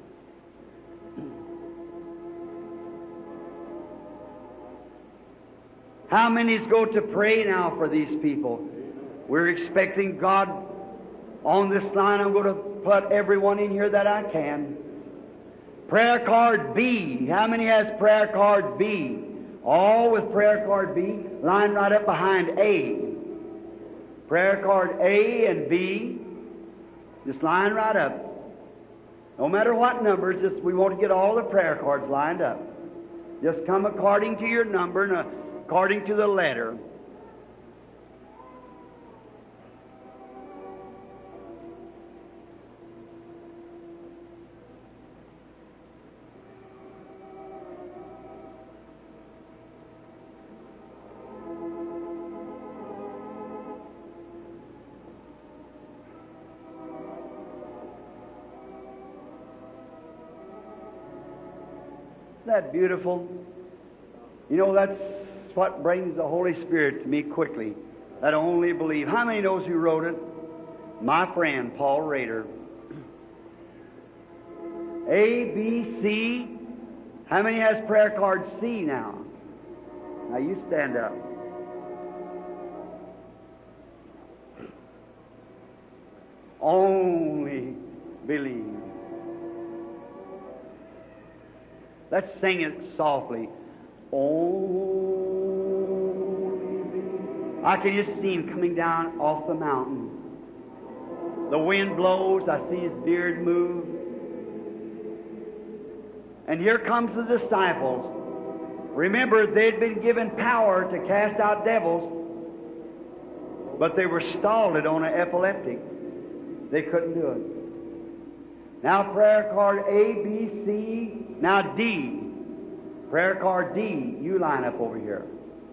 How many's go to pray now for these people? We're expecting God on this line. I'm going to put everyone in here that I can. Prayer card B. How many has prayer card B? All with prayer card B. Line right up behind A. Prayer card A and B. Just line right up. No matter what numbers, just we want to get all the prayer cards lined up. Just come according to your number and according to the letter. Isn't that beautiful? You know, that's what brings the Holy Spirit to me quickly. That only believe. How many knows who wrote it? my friend Paul Rader. A, B, C. How many has prayer card C now? Now you stand up. Only believe. Let's sing it softly. Only believe. I can just see him coming down off the mountain. The wind blows. I see his beard move. And here comes the disciples. Remember, they'd been given power to cast out devils, but they were stalled on an epileptic. They couldn't do it. Now prayer card A, B, C. Now D. Prayer card D. You line up over here.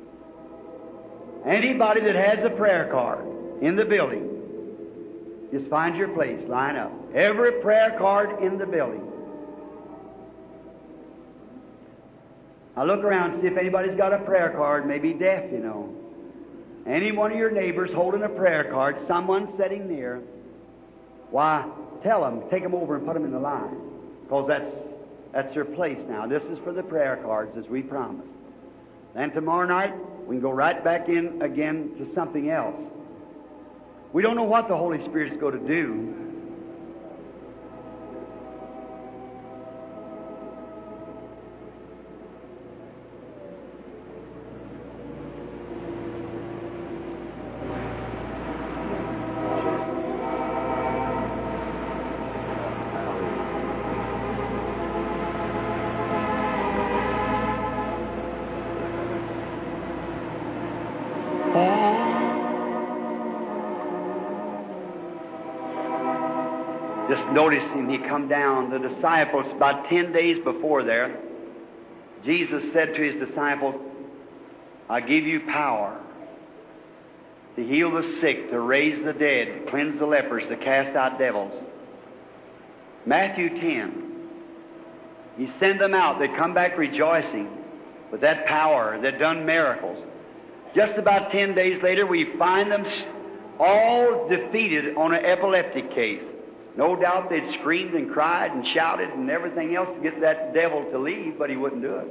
Anybody that has a prayer card in the building, just find your place. Line up. Every prayer card in the building. Now look around and see if anybody's got a prayer card, maybe deaf, you know. Any one of your neighbors holding a prayer card, someone sitting near, why, tell them, take them over and put them in the line. Because that's, that's their place now. This is for the prayer cards, as we promised. Then tomorrow night, we can go right back in again to something else. We don't know what the Holy Spirit's going to do. Just noticing he come down. The disciples, about ten days before there, Jesus said to his disciples, I give you power to heal the sick, to raise the dead, to cleanse the lepers, to cast out devils. Matthew ten. He sent them out. They come back rejoicing with that power. They'd done miracles. Just about ten days later, we find them all defeated on an epileptic case. No doubt they'd screamed and cried and shouted and everything else to get that devil to leave, but he wouldn't do it.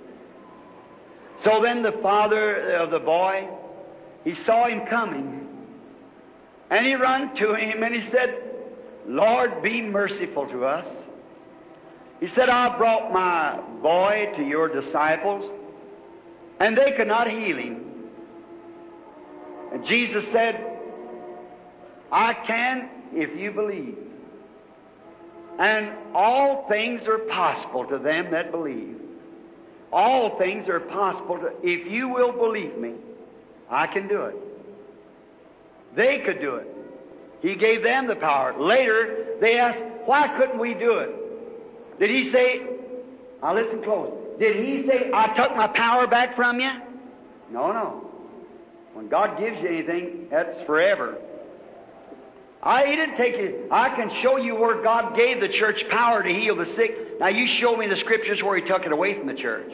So then the father of the boy, he saw him coming, and he ran to him and he said, Lord, be merciful to us. He said, I brought my boy to your disciples, and they could not heal him. And Jesus said, I can if you believe. And all things are possible to them that believe. All things are possible to, if you will believe me, I can do it. They could do it. He gave them the power. Later, they asked, why couldn't we do it? Did he say, now listen close, did he say, I took my power back from you? No, no. When God gives you anything, that's forever. I he didn't take it. I can show you where God gave the church power to heal the sick. Now you show me the scriptures where He took it away from the church.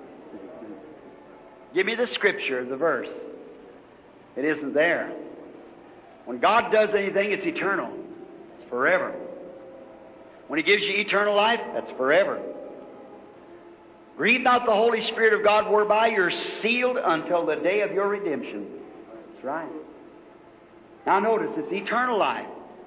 Give me the scripture, the verse. It isn't there. When God does anything, it's eternal. It's forever. When He gives you eternal life, that's forever. Grieve not the Holy Spirit of God, whereby you're sealed until the day of your redemption. That's right. Now notice, it's eternal life.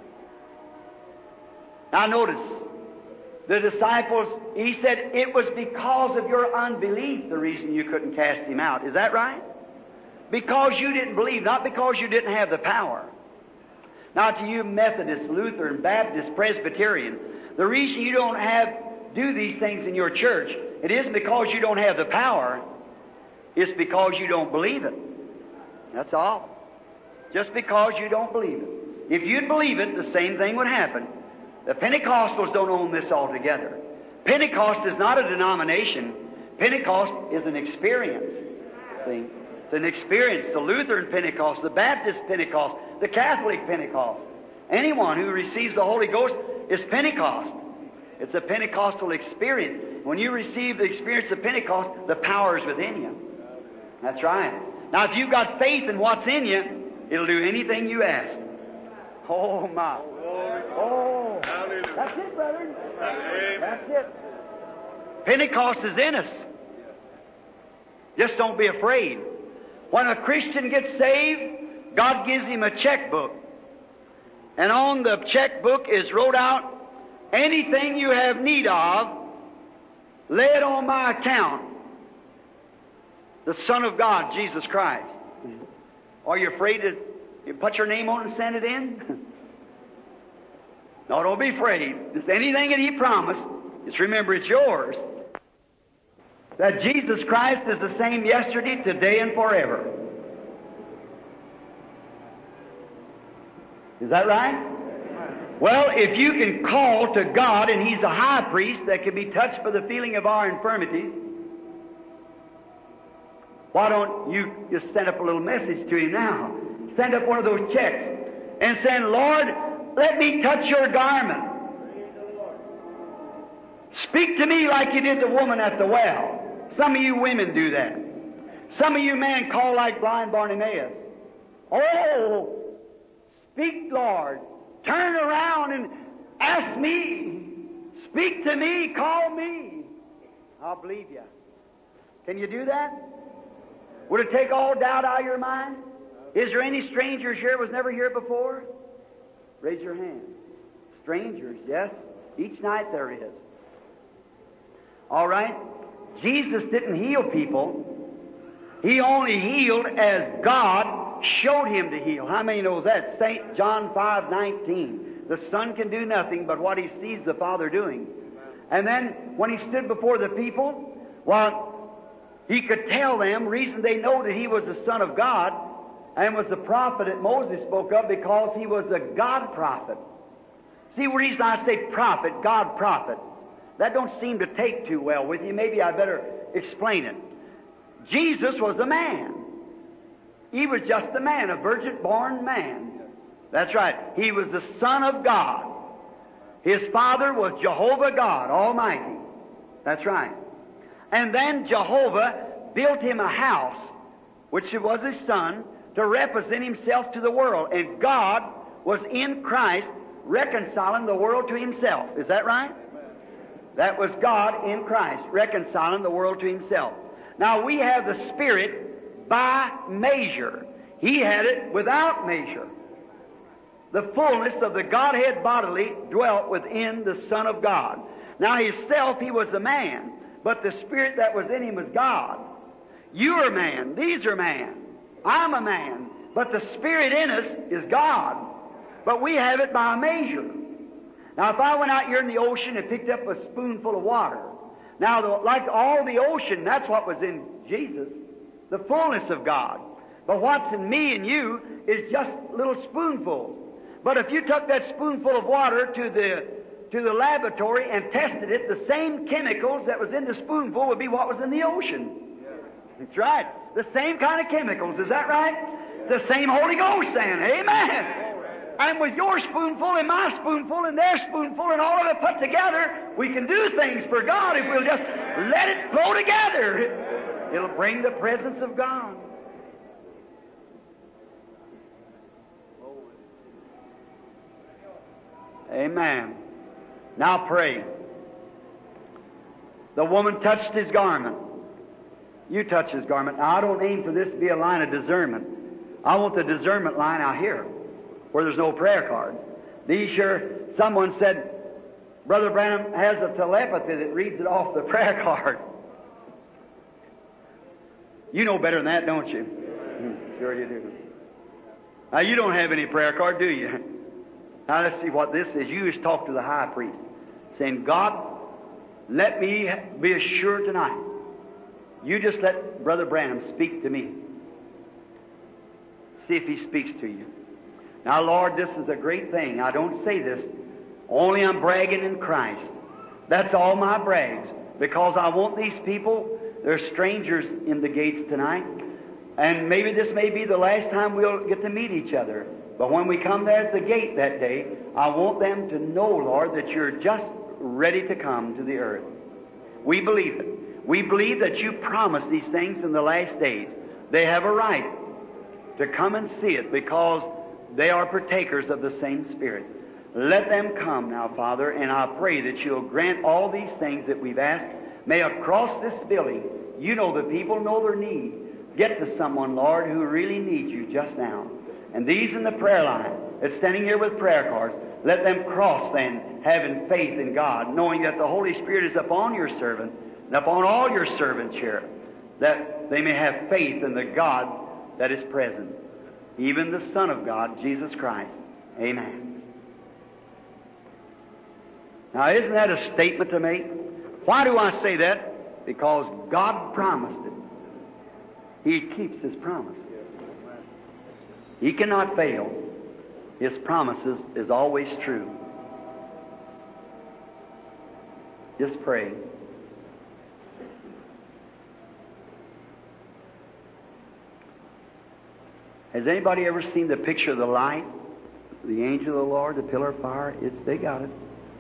Now notice, the disciples, he said, it was because of your unbelief the reason you couldn't cast him out. Is that right? Because you didn't believe, not because you didn't have the power. Now to you Methodist, Lutheran, Baptist, Presbyterian, the reason you don't have do these things in your church, it isn't because you don't have the power, it's because you don't believe it. That's all. Just because you don't believe it. If you'd believe it, the same thing would happen. The Pentecostals don't own this altogether. Pentecost is not a denomination. Pentecost is an experience. See? It's an experience. The Lutheran Pentecost, the Baptist Pentecost, the Catholic Pentecost. Anyone who receives the Holy Ghost is Pentecost. It's a Pentecostal experience. When you receive the experience of Pentecost, the power is within you. That's right. Now, if you've got faith in what's in you, it'll do anything you ask. Oh, my. Oh, Hallelujah. that's it, brethren. Amen. That's it. Pentecost is in us. Just don't be afraid. When a Christian gets saved, God gives him a checkbook. And on the checkbook is wrote out, anything you have need of, lay it on my account. The Son of God, Jesus Christ. Are you afraid to you put your name on it and send it in? No, don't be afraid. Just anything that He promised, just remember it's yours. That Jesus Christ is the same yesterday, today, and forever. Is that right? Well, if you can call to God, and He's a high priest that can be touched by the feeling of our infirmities, why don't you just send up a little message to Him now? Send up one of those checks and send, Lord, let me touch your garment. Speak to me like you did the woman at the well. Some of you women do that. Some of you men call like blind Bartimaeus. Oh, speak, Lord. Turn around and ask me. Speak to me. Call me. I'll believe you. Can you do that? Would it take all doubt out of your mind? Is there any strangers here was never here before? Raise your hand. Strangers, yes. Each night there is. All right? Jesus didn't heal people. He only healed as God showed Him to heal. How many knows that? Saint John five nineteen. The Son can do nothing but what He sees the Father doing. And then when He stood before the people, well, He could tell them, reason they know that He was the Son of God and was the prophet that Moses spoke of, because He was a God prophet. See, the reason I say prophet, God prophet, that don't seem to take too well with you. Maybe I better explain it. Jesus was a man. He was just a man, a virgin-born man. That's right. He was the Son of God. His Father was Jehovah God Almighty. That's right. And then Jehovah built Him a house, which was His Son, to represent Himself to the world. And God was in Christ reconciling the world to Himself. Is that right? That was God in Christ reconciling the world to Himself. Now we have the Spirit by measure. He had it without measure. The fullness of the Godhead bodily dwelt within the Son of God. Now Himself, He was a man, but the Spirit that was in Him was God. You are man. These are man. I'm a man. But the Spirit in us is God. But we have it by measure. Now, if I went out here in the ocean and picked up a spoonful of water, now, the, like all the ocean, that's what was in Jesus, the fullness of God. But what's in me and you is just little spoonfuls. But if you took that spoonful of water to the to the laboratory and tested it, the same chemicals that was in the spoonful would be what was in the ocean. That's right. The same kind of chemicals. Is that right? The same Holy Ghost saying, amen. And with your spoonful and my spoonful and their spoonful and all of it put together, we can do things for God if we'll just let it flow together. It'll bring the presence of God. Amen. Now pray. The woman touched His garment. You touch His garment. Now I don't aim for this to be a line of discernment. I want the discernment line out here, where there's no prayer card. These sure, someone said, Brother Branham has a telepathy that reads it off the prayer card. You know better than that, don't you? Mm, sure you do. Now you don't have any prayer card, do you? Now let's see what this is. You just talk to the high priest, saying, God, let me be assured tonight. You just let Brother Branham speak to me. See if he speaks to you. Now, Lord, this is a great thing. I don't say this. Only I'm bragging in Christ. That's all my brags. Because I want these people, they're strangers in the gates tonight. And maybe this may be the last time we'll get to meet each other. But when we come there at the gate that day, I want them to know, Lord, that you're just ready to come to the earth. We believe it. We believe that you promised these things in the last days. They have a right to come and see it because They are partakers of the same Spirit. Let them come now, Father, and I pray that You'll grant all these things that we've asked. May across this building, You know the people know their need. Get to someone, Lord, who really needs You just now. And these in the prayer line that's standing here with prayer cards, let them cross then, having faith in God, knowing that the Holy Spirit is upon Your servant and upon all Your servants here, that they may have faith in the God that is present, even the Son of God, Jesus Christ. Amen. Now, isn't that a statement to make? Why do I say that? Because God promised it. He keeps His promise. He cannot fail. His promises is always true. Just pray. Has anybody ever seen the picture of the light? The angel of the Lord, the pillar of fire? It's, they got it.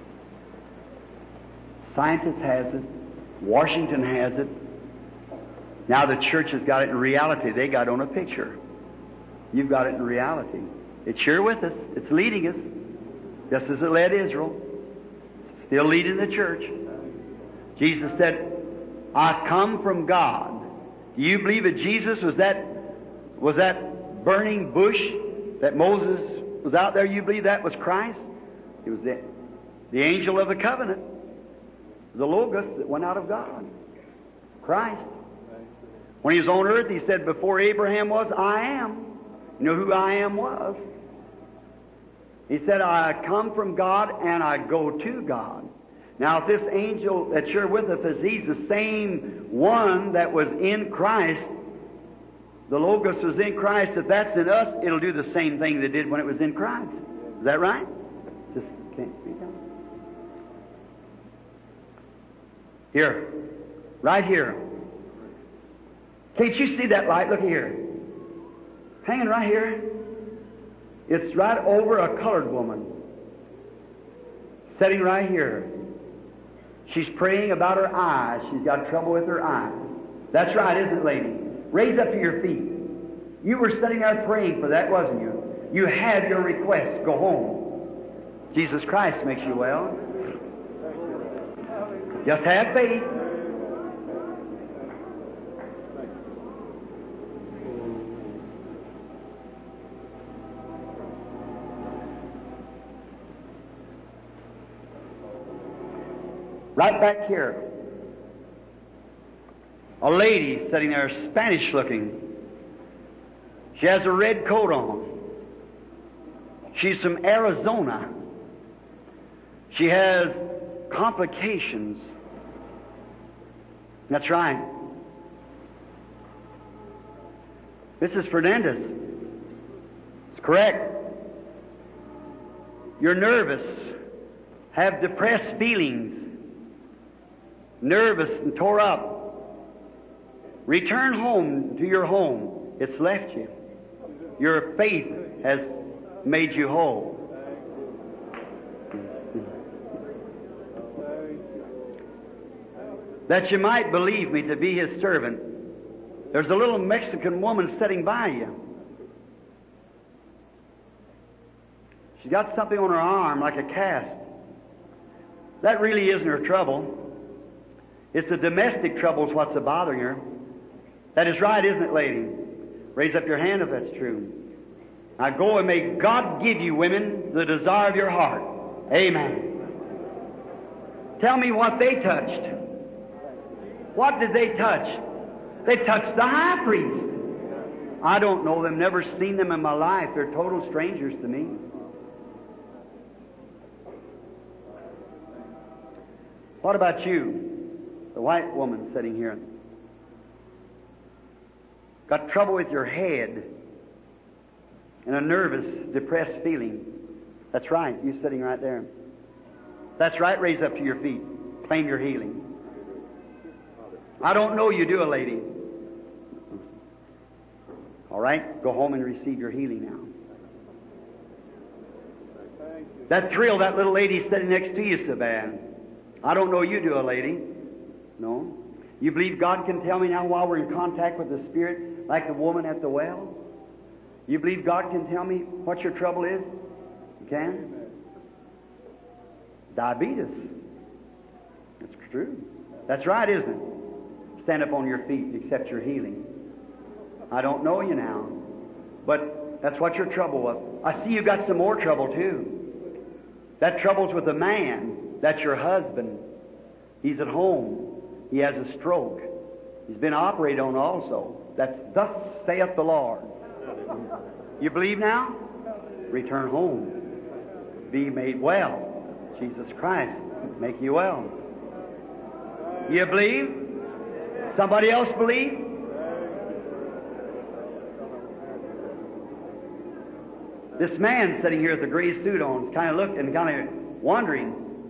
Scientists has it. Washington has it. Now the church has got it in reality. They got it on a picture. You've got it in reality. It's here with us. It's leading us. Just as it led Israel. Still leading the church. Jesus said, I come from God. Do you believe that Jesus was that, was that burning bush that Moses was out there? You believe that was Christ? It was the, the angel of the covenant. The Logos that went out of God. Christ. When He was on earth, He said, before Abraham was, I am. You know who I am was? He said, I come from God and I go to God. Now, if this angel that you're with us, if He's the same one that was in Christ, the Logos was in Christ, if that's in us, it'll do the same thing that it did when it was in Christ. Is that right? Just can't speak out. Here. Right here. Can't you see that light? Look here. Hanging right here. It's right over a colored woman. Sitting right here. She's praying about her eyes. She's got trouble with her eyes. That's right, isn't it, lady? Raise up to your feet. You were sitting there praying for that, wasn't you? You had your request. Go home. Jesus Christ makes you well. Just have faith. Right back here, a lady sitting there, Spanish looking. She has a red coat on. She's from Arizona. She has complications. That's right. Missus Fernandez. It's correct. You're nervous, have depressed feelings, nervous and tore up. Return home to your home. It's left you. Your faith has made you whole. That you might believe me to be His servant. There's a little Mexican woman sitting by you. She's got something on her arm like a cast. That really isn't her trouble. It's the domestic troubles what's bothering her. That is right, isn't it, lady? Raise up your hand if that's true. Now go and may God give you, women, the desire of your heart. Amen. Tell me what they touched. What did they touch? They touched the high priest. I don't know them, never seen them in my life. They're total strangers to me. What about you, the white woman sitting here? Got trouble with your head and a nervous, depressed feeling. That's right, you sitting right there. That's right, raise up to your feet. Claim your healing. I don't know you do, a lady. All right, go home and receive your healing now. That thrill that little lady sitting next to you so bad. I don't know you do, a lady. No. You believe God can tell me now while we're in contact with the Spirit, like the woman at the well? You believe God can tell me what your trouble is? You can? Diabetes. That's true. That's right, isn't it? Stand up on your feet and accept your healing. I don't know you now, but that's what your trouble was. I see you got some more trouble too. That trouble's with a man. That's your husband. He's at home. He has a stroke. He's been operated on also. That's thus saith the Lord. You believe now? Return home. Be made well. Jesus Christ make you well. You believe? Somebody else believe? This man sitting here with the gray suit on is kind of looking, kind of wondering.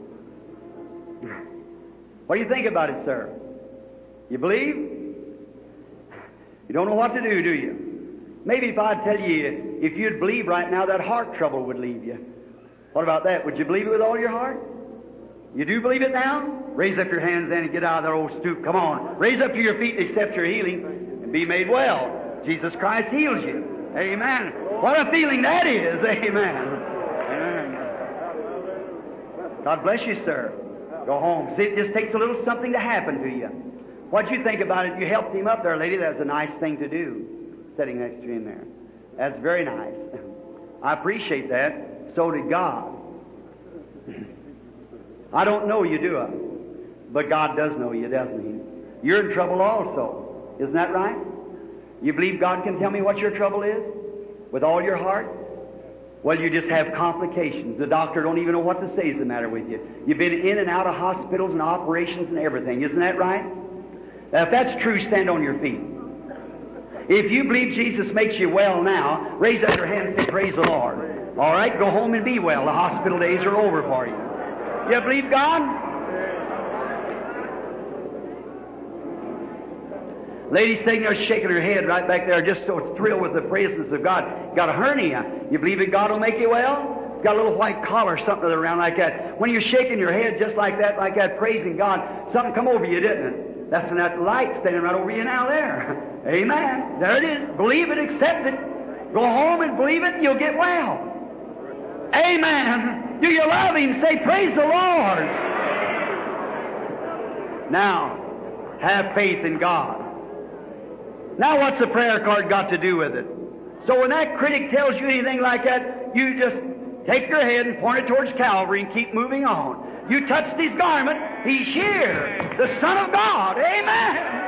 What do you think about it, sir? You believe? You don't know what to do, do you? Maybe if I'd tell you, if you'd believe right now, that heart trouble would leave you. What about that? Would you believe it with all your heart? You do believe it now? Raise up your hands then and get out of that old stoop. Come on. Raise up to your feet and accept your healing and be made well. Jesus Christ heals you. Amen. What a feeling that is. Amen. Amen. God bless you, sir. Go home. See, it just takes a little something to happen to you. What'd you think about it? You helped him up there, lady. That was a nice thing to do, sitting next to him there. That's very nice. I appreciate that. So did God. I don't know you, do I? But God does know you, doesn't He? You're in trouble also. Isn't that right? You believe God can tell me what your trouble is? With all your heart? Well, you just have complications. The doctor don't even know what to say is the matter with you. You've been in and out of hospitals and operations and everything. Isn't that right? Now, if that's true, stand on your feet. If you believe Jesus makes you well now, raise up your hand and say, praise the Lord. All right, go home and be well. The hospital days are over for you. You believe God? Lady sitting there shaking her head right back there, just so thrilled with the presence of God. Got a hernia. You believe that God will make you well? Got a little white collar, something around like that. When you're shaking your head just like that, like that, praising God, something come over you, didn't it? That's when that light standing right over you now there. Amen. There it is. Believe it, accept it. Go home and believe it, and you'll get well. Amen. Do you love Him? Say, praise the Lord. Now, have faith in God. Now what's the prayer card got to do with it? So when that critic tells you anything like that, you just take your head and point it towards Calvary and keep moving on. You touched His garment, He's here, the Son of God. Amen.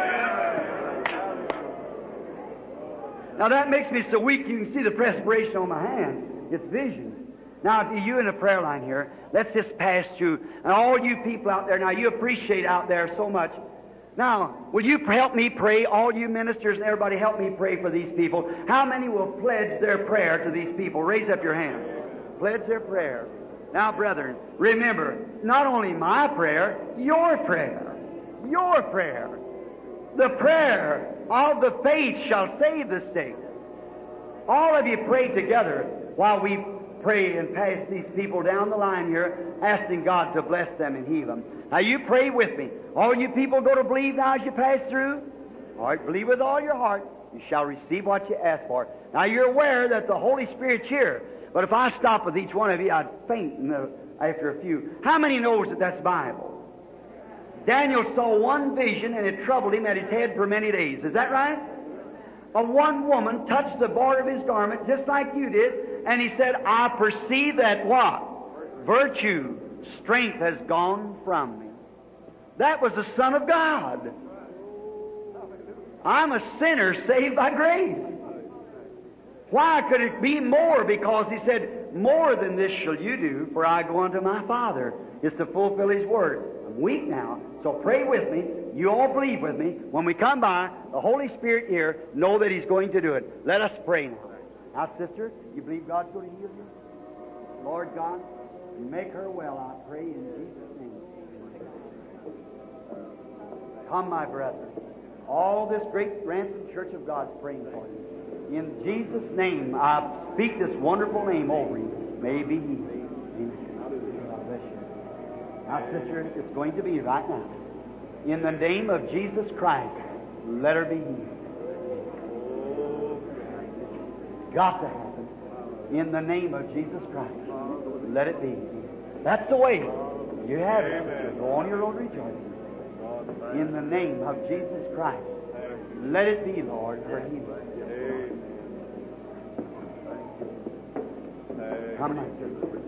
Now that makes me so weak you can see the perspiration on my hand. It's vision. Now, to you in the prayer line here, let's just pass through. And all you people out there, now you appreciate out there so much. Now, will you help me pray? All you ministers and everybody, help me pray for these people. How many will pledge their prayer to these people? Raise up your hand. Pledge their prayer. Now, brethren, remember, not only my prayer, your prayer. Your prayer. The prayer of the faith shall save the sick. All of you pray together while we pray and pass these people down the line here, asking God to bless them and heal them. Now you pray with me. All you people go to believe now as you pass through. All right, believe with all your heart. You shall receive what you ask for. Now you're aware that the Holy Spirit's here. But if I stop with each one of you, I'd faint in the, after a few. How many knows that that's Bible? Daniel saw one vision and it troubled him at his head for many days. Is that right? A one woman touched the border of his garment just like you did, and he said, I perceive that what? Virtue, strength has gone from me. That was the Son of God. I'm a sinner saved by grace. Why could it be more? Because he said, more than this shall you do, for I go unto my Father. It's to fulfill His word. I'm weak now, so pray with me. You all believe with me. When we come by, the Holy Spirit here, know that He's going to do it. Let us pray now. Now, sister, you believe God's going to heal you? Lord God, make her well, I pray in Jesus' name. Come, my brethren. All this great ransomed church of God's praying for you. In Jesus' name, I speak this wonderful name over you. May He be healed. Amen. God bless you. Now, sister, it's going to be right now. In the name of Jesus Christ, let her be healed. got to happen. In the name of Jesus Christ. Let it be. That's the way. You have it. Go on your road rejoicing. In the name of Jesus Christ. Let it be, Lord, for healing. Come, my sister.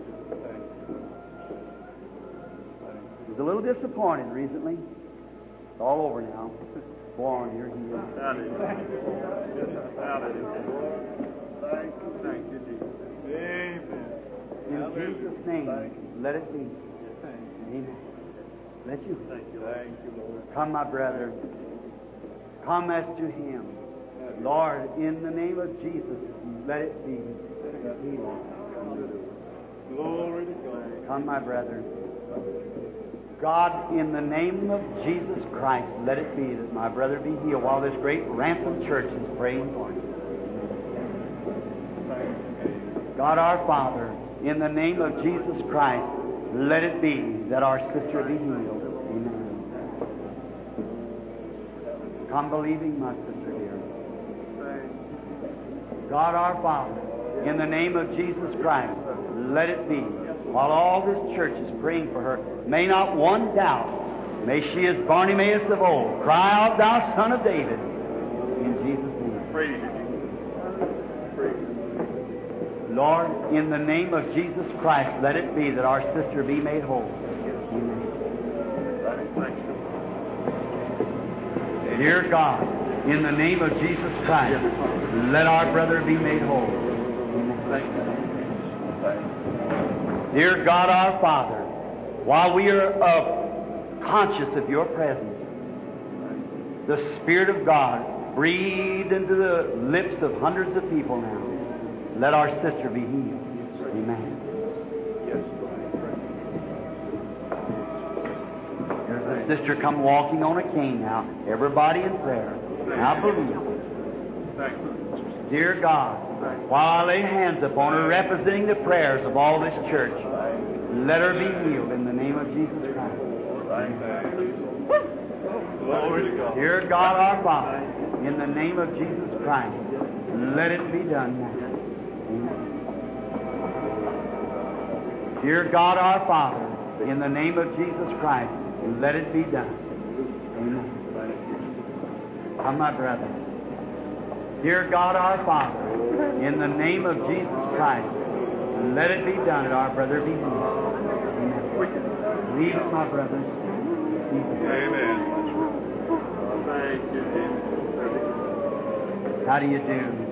I was a little disappointed recently. It's all over now. Go on, you're healed. Thank you, thank you, Jesus. Amen. In Jesus' name, let it be. Amen. Let you. Thank you, thank you, Lord. Come, my brother. Come as to Him. Lord, in the name of Jesus, let it be. Glory to God. Come, my brother. God, in the name of Jesus Christ, let it be that my brother be healed while this great ransom church is praying for him. God our Father, in the name of Jesus Christ, let it be that our sister be healed. Amen. Come believing, my sister dear. God our Father, in the name of Jesus Christ, let it be. While all this church is praying for her, may not one doubt, may she as Bartimaeus of old, cry out, thou son of David, in Jesus' name. Praise you. Praise you. Lord, in the name of Jesus Christ, let it be that our sister be made whole. Amen. Dear God, in the name of Jesus Christ, let our brother be made whole. Amen. Dear God our Father, while we are uh, conscious of your presence, the Spirit of God breathed into the lips of hundreds of people now. Let our sister be healed. Amen. There's a sister come walking on a cane now. Everybody in prayer. Now believe. Dear God, while I lay hands upon her, representing the prayers of all this church, let her be healed in the name of Jesus Christ. Dear God our Father, in the name of Jesus Christ, let it be done now. Amen. Dear God our Father, in the name of Jesus Christ, let it be done. Amen. Come, my brother. Dear God our Father, in the name of Jesus Christ, let it be done that our brother be healed. Amen. Leave it, my brother. Amen. Thank you, Jesus. How do you do?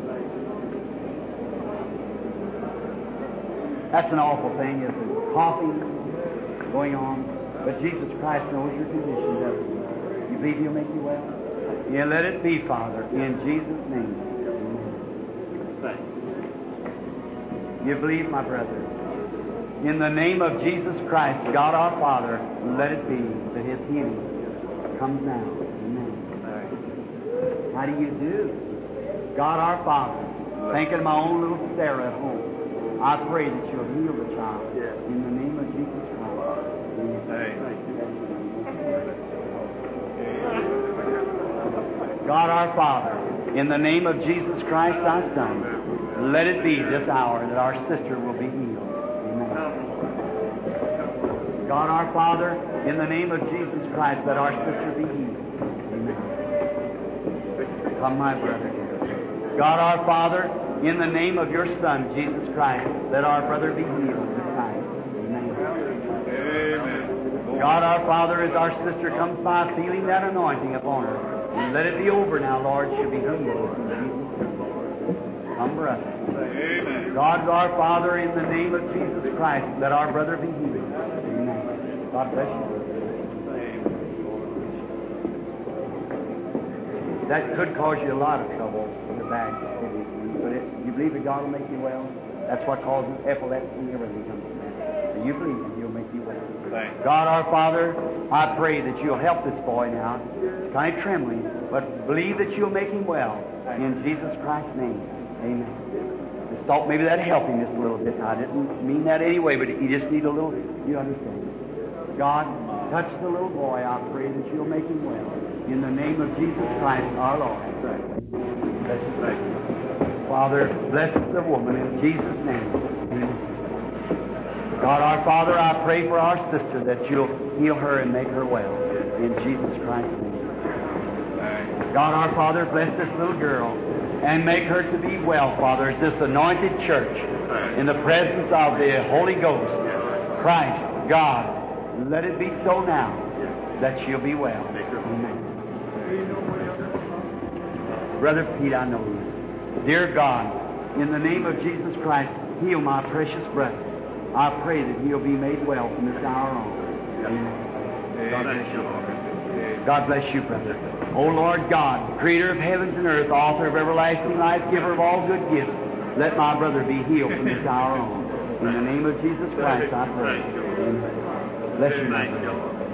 That's an awful thing, isn't it? Coughing going on. But Jesus Christ knows your condition, doesn't He? You believe He'll make you well? Yeah, let it be, Father, in Jesus' name. Thank You believe, my brother? In the name of Jesus Christ, God our Father, let it be that His healing comes now. Amen. How do you do? God our Father, thinking of my own little Sarah at home, I pray that you'll heal the child in the name of Jesus Christ. Amen. God our Father, in the name of Jesus Christ, thy Son, let it be this hour that our sister will be healed. Amen. God our Father, in the name of Jesus Christ, let our sister be healed. Amen. Come, my brother. God our Father, in the name of your Son, Jesus Christ, let our brother be healed this night. Amen. Amen. God our Father, as our sister comes by feeling that anointing upon her, let it be over now, Lord. She'll be healed. Come, brother. Amen. God our Father, in the name of Jesus Christ, let our brother be healed. Amen. God bless you. That could cause you a lot of trouble in the back. But it, you believe that God will make you well? That's what causes epilepsy and everything comes from that. And you believe that He'll make you well. Thanks. God our Father, I pray that you'll help this boy now. He's kind of trembling, but believe that you'll make him well. In Jesus Christ's name. Amen. Just thought maybe that'd help him just a little bit. I didn't mean that anyway, but you just need a little, you understand. God, touch the little boy. I pray that you'll make him well. In the name of Jesus Christ, our Lord. Bless you. Father, bless the woman in Jesus' name. Amen. God, our Father, I pray for our sister that you'll heal her and make her well. In Jesus Christ's name. God, our Father, bless this little girl and make her to be well, Father, as this anointed church in the presence of the Holy Ghost, Christ, God. Let it be so now that she'll be well. Amen. Brother Pete, I know you. Dear God, in the name of Jesus Christ, heal my precious brother. I pray that he'll be made well from this hour on. Amen. God bless you. God bless you, brother. O Lord God, creator of heavens and earth, author of everlasting life, giver of all good gifts, let my brother be healed from this hour on. In the name of Jesus Christ, I pray. Amen. Bless you, my brother.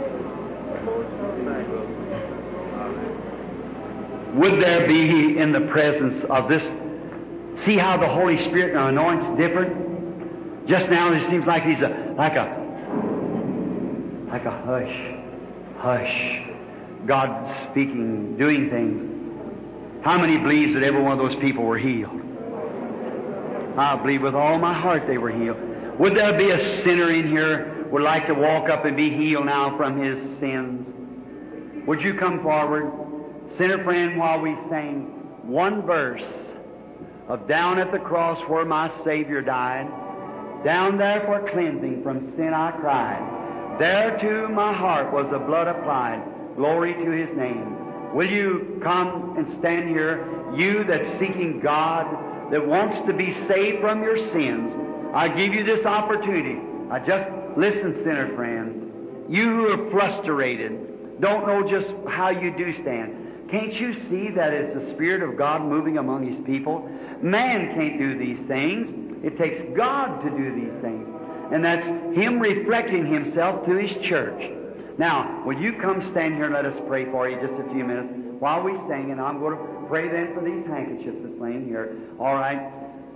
Would there be in the presence of this, see how the Holy Spirit anoints different? Just now it seems like he's a, like a, like a hush, hush. God speaking, doing things. How many believes that every one of those people were healed? I believe with all my heart they were healed. Would there be a sinner in here who would like to walk up and be healed now from his sins? Would you come forward? Sinner friend, while we sing one verse of Down at the Cross Where My Savior Died, down there for cleansing from sin I cried, there to my heart was the blood applied, glory to His name. Will you come and stand here, you that's seeking God, that wants to be saved from your sins? I give you this opportunity. I just, listen, sinner friend, you who are frustrated, don't know just how you do stand. Can't you see that it's the Spirit of God moving among His people? Man can't do these things. It takes God to do these things. And that's Him reflecting Himself to His church. Now, will you come stand here and let us pray for you just a few minutes while we sing, and I'm going to pray then for these handkerchiefs that's laying here. All right.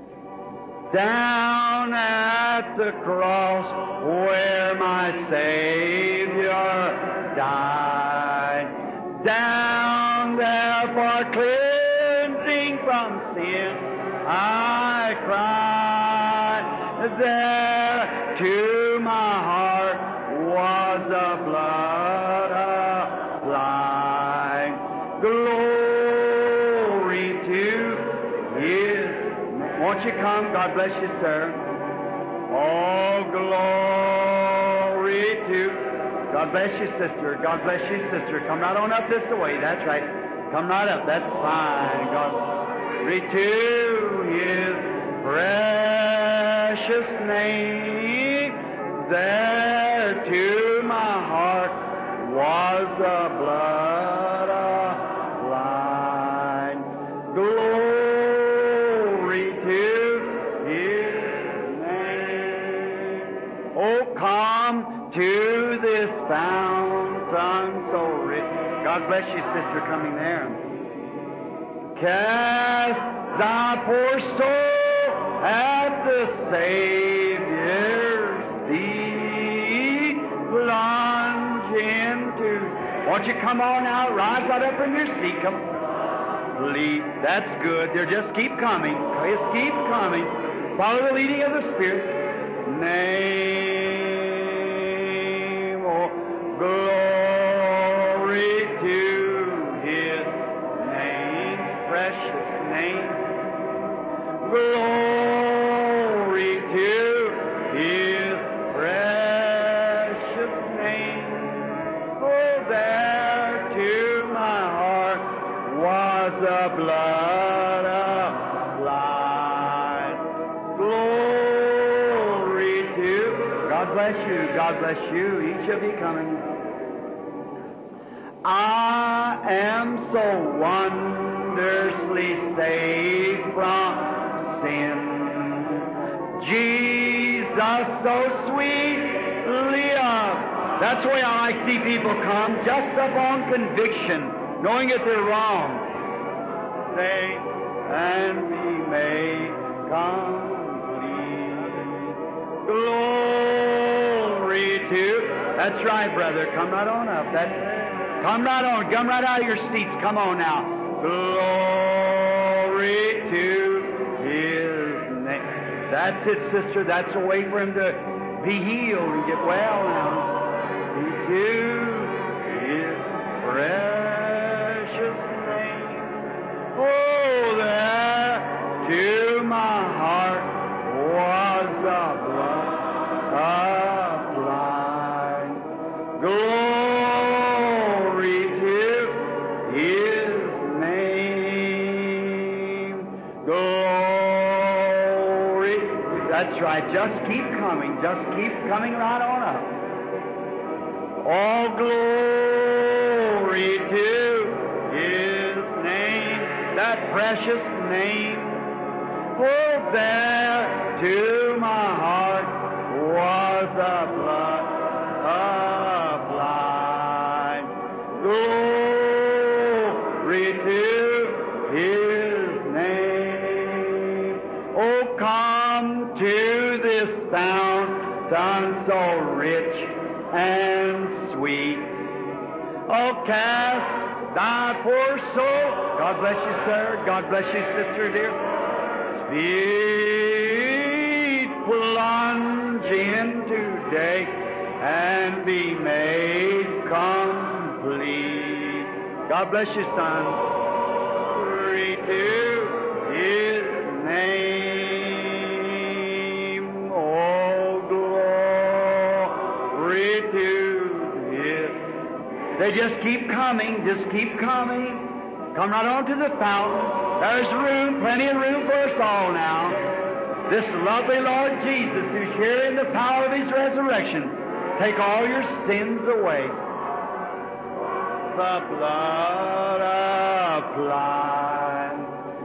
Down at the cross where my Savior died, down there for cleansing from sin, I cried. There to my heart was the blood applied. Glory to His. Won't you come? God bless you, sir. Oh, glory to. God bless you, sister. God bless you, sister. Come right on up this way. That's right. Come right up. That's fine. God. Glory to His precious name. There to my heart was the blood applied. Glory to His name. Oh, come to this fountain so rich. God bless you, sister, coming there. Cast thy poor soul at the Savior's feet. Plunge into. Won't you come on out? Rise right up from your seat. Come. Lead. That's good. They're just keep coming. Just keep coming. Follow the leading of the Spirit. Name. Oh, glory to His name. Precious name. Glory to His precious name. Oh, there to my heart was the blood applied. Glory to. God bless you. God bless you. Each of you coming. I am so wondrously saved from sin. Jesus so sweetly loved. That's the way I like to see people come, just upon conviction, knowing that they're wrong. Say, and we may complete. Glory to. That's right, brother. Come right on up. That's, come right on. Come right out of your seats. Come on now. Glory to That's it, sister. That's a way for him to be healed and get well now. Into his precious name. Oh, there to my heart was the blood applied. Glory to his name. Glory. That's right. Just keep coming. Just keep coming right on up. All glory to his name, that precious name. Oh, there to my heart was the blood applied. Glory to his name. Oh, come to this fountain so rich and sweet. Oh, cast thy poor soul. God bless you, sir. God bless you, sister dear. Sweet plunge in today and be made complete. God bless you, son. Glory to his name. Oh, glory to his. They just keep coming, just keep coming. Come right on to the fountain. There's room, plenty of room for us all now. This lovely Lord Jesus, who's here in the power of his resurrection, take all your sins away. The blood applied.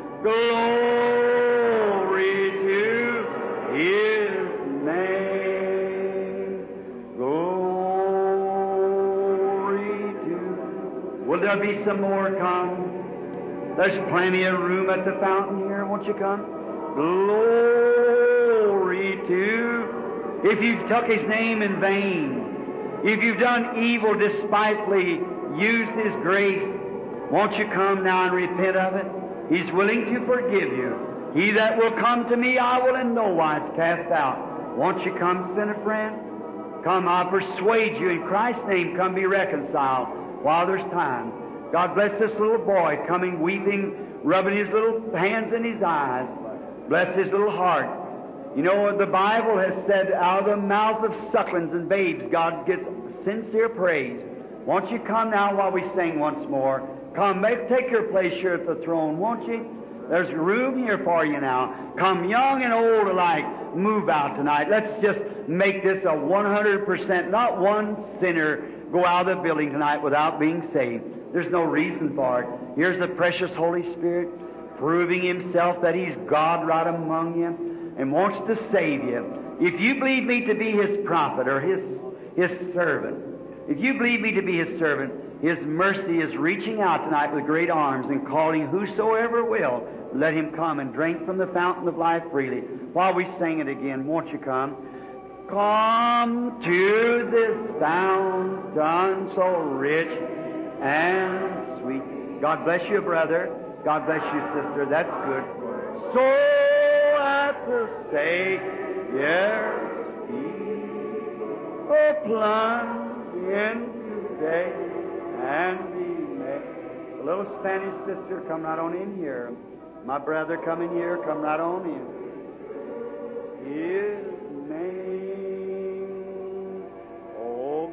Glory to his name. Glory to. Will there be some more come? There's plenty of room at the fountain here. Won't you come? Glory to. If you've took his name in vain, if you've done evil despitefully, used his grace, won't you come now and repent of it? He's willing to forgive you. He that will come to me, I will in no wise cast out. Won't you come, sinner friend? Come, I'll persuade you in Christ's name, come be reconciled while there's time. God bless this little boy coming weeping, rubbing his little hands in his eyes. Bless his little heart. You know, the Bible has said, out of the mouth of sucklings and babes, God gets sincere praise. Won't you come now while we sing once more? Come, make, take your place here at the throne, won't you? There's room here for you now. Come, young and old alike, move out tonight. Let's just make this a one hundred percent, not one sinner go out of the building tonight without being saved. There's no reason for it. Here's the precious Holy Spirit proving himself that he's God right among you and wants to save you. If you believe me to be his prophet or his, his servant, if you believe me to be his servant, his mercy is reaching out tonight with great arms and calling whosoever will, let him come and drink from the fountain of life freely. While we sing it again, won't you come? Come to this fountain so rich and sweet. God bless you, brother. God bless you, sister. That's good. So at the Savior's feet, oh, plunge in today and be made. The little Spanish sister, come right on in here. My brother, come in here. Come right on in. His name, oh,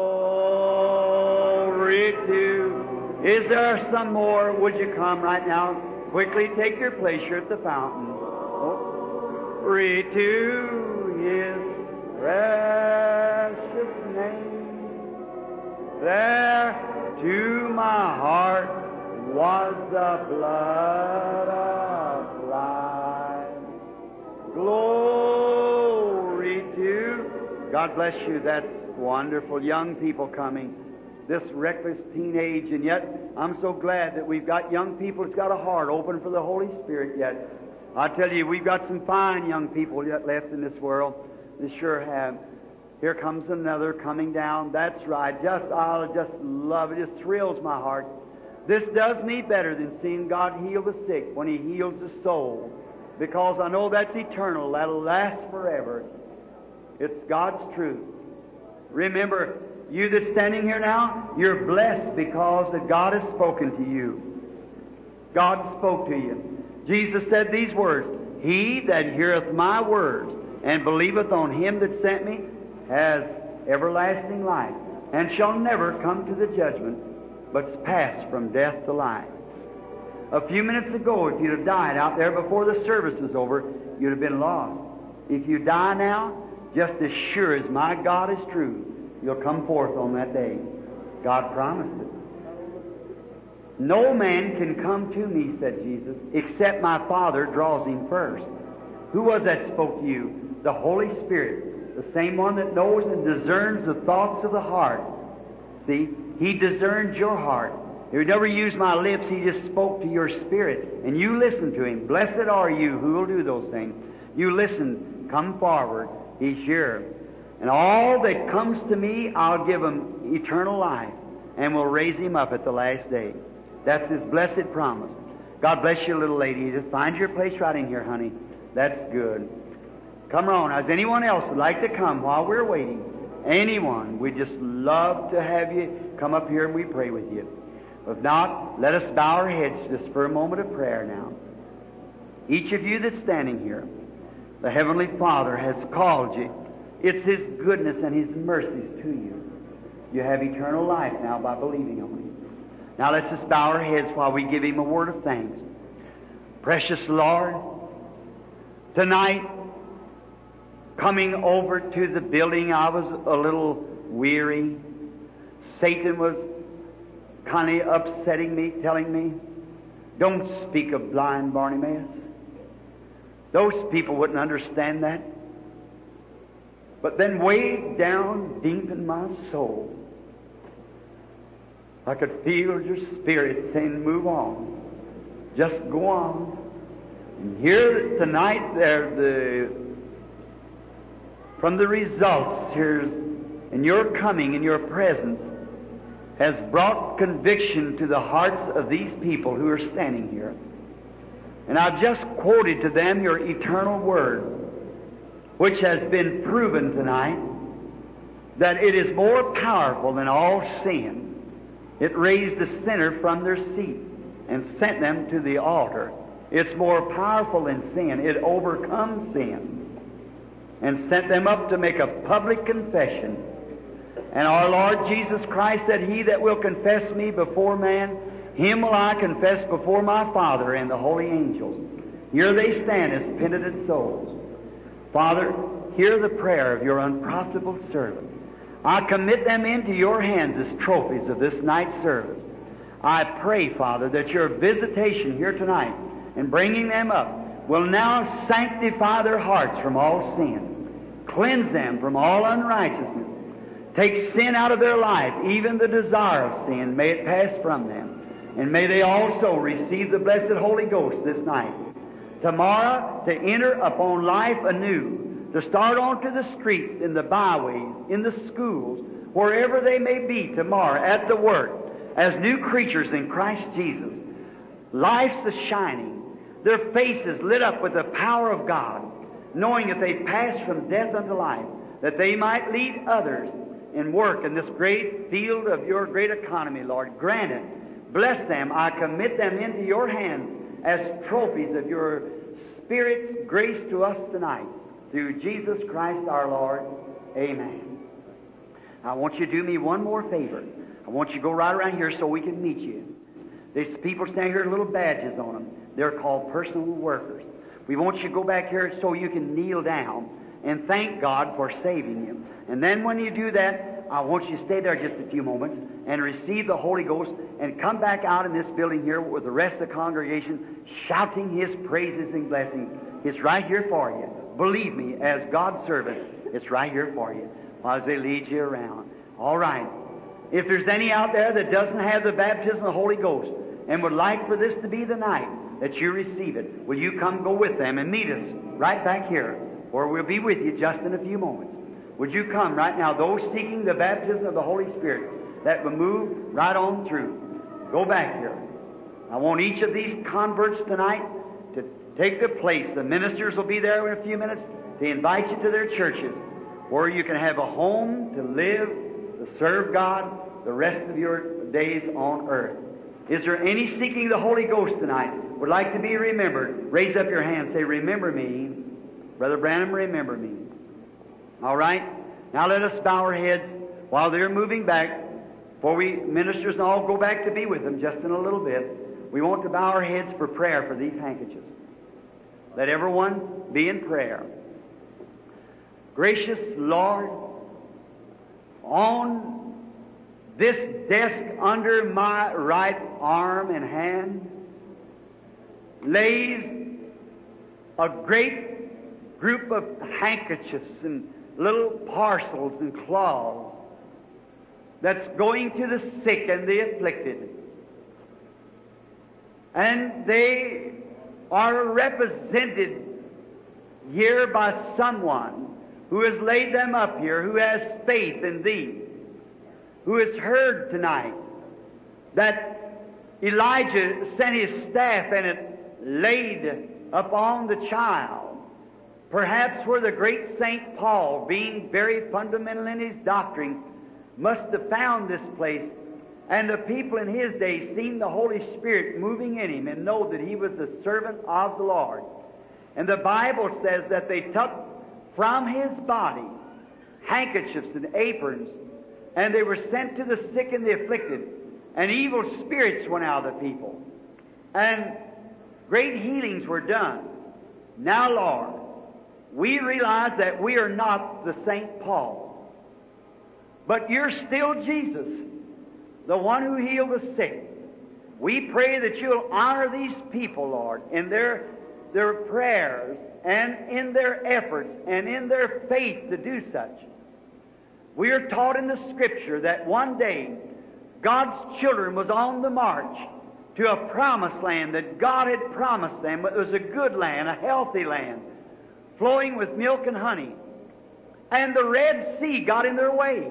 glory to. Is there some more? Would you come right now? Quickly take your place here at the fountain. Oh, glory to his precious name. There to my heart was the blood applied. Glory to. God bless you. That's wonderful. Young people coming. This reckless teenage, and yet I'm so glad that we've got young people that's got a heart open for the Holy Spirit yet. I tell you, we've got some fine young people yet left in this world. They sure have. Here comes another coming down. That's right. Just, I just love it. It just thrills my heart. This does me better than seeing God heal the sick when he heals the soul. because I know that's eternal. That'll last forever. It's God's truth. Remember, you that's standing here now, you're blessed because that God has spoken to you. God spoke to you. Jesus said these words, He that heareth my words and believeth on Him that sent me has everlasting life, and shall never come to the judgment, but pass from death to life. A few minutes ago, if you'd have died out there before the service was over, you'd have been lost. If you die now, just as sure as my God is true, you'll come forth on that day. God promised it. No man can come to me, said Jesus, except my Father draws him first. Who was that spoke to you? The Holy Spirit, the same one that knows and discerns the thoughts of the heart. See, He discerns your heart. He never used my lips, He just spoke to your spirit, and you listen to Him. Blessed are you who will do those things. You listen, come forward, He's here. And all that comes to me, I'll give him eternal life, and will raise him up at the last day. That's His blessed promise. God bless you, little lady. Just find your place right in here, honey. That's good. Come on. Does anyone else would like to come while we're waiting? Anyone? We'd just love to have you come up here and we pray with you. If not, let us bow our heads just for a moment of prayer now. Each of you that's standing here, the Heavenly Father has called you. It's His goodness and His mercies to you. You have eternal life now by believing on Him. Now let's just bow our heads while we give Him a word of thanks. Precious Lord, tonight, coming over to the building, I was a little weary. Satan was kind of upsetting me, telling me, don't speak of blind Bartimaeus. Those people wouldn't understand that. But then way down deep in my soul, I could feel your spirit saying, move on. Just go on. And here tonight, there the from the results here, in your coming, in your presence, has brought conviction to the hearts of these people who are standing here. And I've just quoted to them your eternal word, which has been proven tonight that it is more powerful than all sin. It raised the sinner from their seat and sent them to the altar. It's more powerful than sin. It overcomes sin and sent them up to make a public confession. And our Lord Jesus Christ said, He that will confess me before man, him will I confess before my Father and the holy angels. Here they stand as penitent souls. Father, hear the prayer of your unprofitable servant. I commit them into your hands as trophies of this night's service. I pray, Father, that your visitation here tonight and bringing them up will now sanctify their hearts from all sin. Cleanse them from all unrighteousness. Take sin out of their life, even the desire of sin. May it pass from them. And may they also receive the blessed Holy Ghost this night. Tomorrow, to enter upon life anew, to start onto the streets, in the byways, in the schools, wherever they may be tomorrow, at the work, as new creatures in Christ Jesus. Life's a shining, their faces lit up with the power of God, knowing that they pass from death unto life, that they might lead others in work in this great field of your great economy, Lord. Grant it. Bless them. I commit them into your hands as trophies of your Spirit's grace to us tonight. Through Jesus Christ our Lord. Amen. I want you to do me one more favor. I want you to go right around here so we can meet you. There's people standing here with little badges on them. They're called personal workers. We want you to go back here so you can kneel down and thank God for saving you. And then when you do that, I want you to stay there just a few moments and receive the Holy Ghost and come back out in this building here with the rest of the congregation shouting His praises and blessings. It's right here for you. Believe me, as God's servant, it's right here for you as they lead you around. All right. If there's any out there that doesn't have the baptism of the Holy Ghost and would like for this to be the night that you receive it, will you come go with them and meet us right back here, or we'll be with you just in a few moments. Would you come right now, those seeking the baptism of the Holy Spirit, that will move right on through. Go back here. I want each of these converts tonight to take the place. The ministers will be there in a few minutes to invite you to their churches where you can have a home to live, to serve God the rest of your days on earth. Is there any seeking the Holy Ghost tonight? Would like to be remembered? Raise up your hand. Say, remember me. Brother Branham, remember me. All right? Now let us bow our heads while they're moving back. Before we ministers and all go back to be with them just in a little bit, we want to bow our heads for prayer for these handkerchiefs. Let everyone be in prayer. Gracious Lord, on this desk under my right arm and hand lays a great group of handkerchiefs and little parcels and cloths that's going to the sick and the afflicted. And they are represented here by someone who has laid them up here, who has faith in Thee, who has heard tonight that Elijah sent his staff and it laid upon the child. Perhaps where the great Saint Paul, being very fundamental in his doctrine, must have found this place, and the people in his day seen the Holy Spirit moving in him and know that he was the servant of the Lord. And the Bible says that they took from his body handkerchiefs and aprons, and they were sent to the sick and the afflicted, and evil spirits went out of the people, and great healings were done. Now, Lord, we realize that we are not the Saint Paul, but you're still Jesus, the one who healed the sick. We pray that you'll honor these people, Lord, in their, their prayers and in their efforts and in their faith to do such. We are taught in the Scripture that one day God's children was on the march to a promised land that God had promised them. It was a good land, a healthy land, flowing with milk and honey. And the Red Sea got in their way.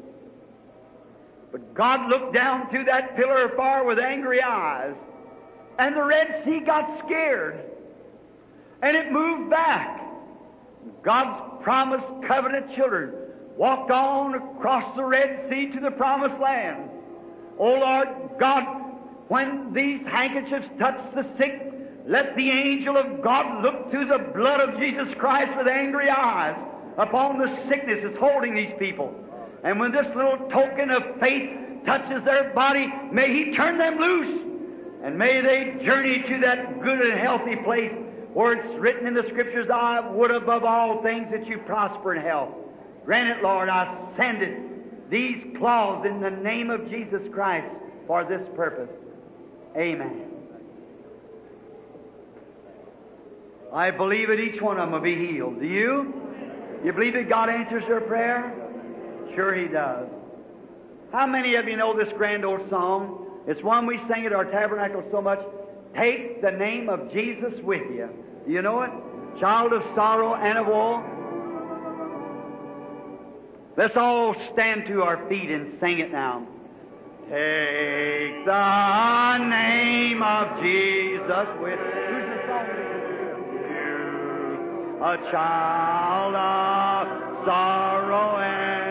But God looked down through that pillar of fire with angry eyes, and the Red Sea got scared, and it moved back. God's promised covenant children walked on across the Red Sea to the promised land. Oh Lord God, when these handkerchiefs touch the sick, let the angel of God look through the blood of Jesus Christ with angry eyes upon the sickness that's holding these people. And when this little token of faith touches their body, may He turn them loose, and may they journey to that good and healthy place where it's written in the Scriptures, I would above all things that you prosper in health. Grant it, Lord. I send it, these claws, in the name of Jesus Christ for this purpose. Amen. I believe that each one of them will be healed. Do you? You believe that God answers their prayer? Sure He does. How many of you know this grand old song? It's one we sing at our tabernacle so much. Take the name of Jesus with you. Do you know it? Child of sorrow and of woe. Let's all stand to our feet and sing it now. Take the name of Jesus with you. Who's the song? You, a child of sorrow and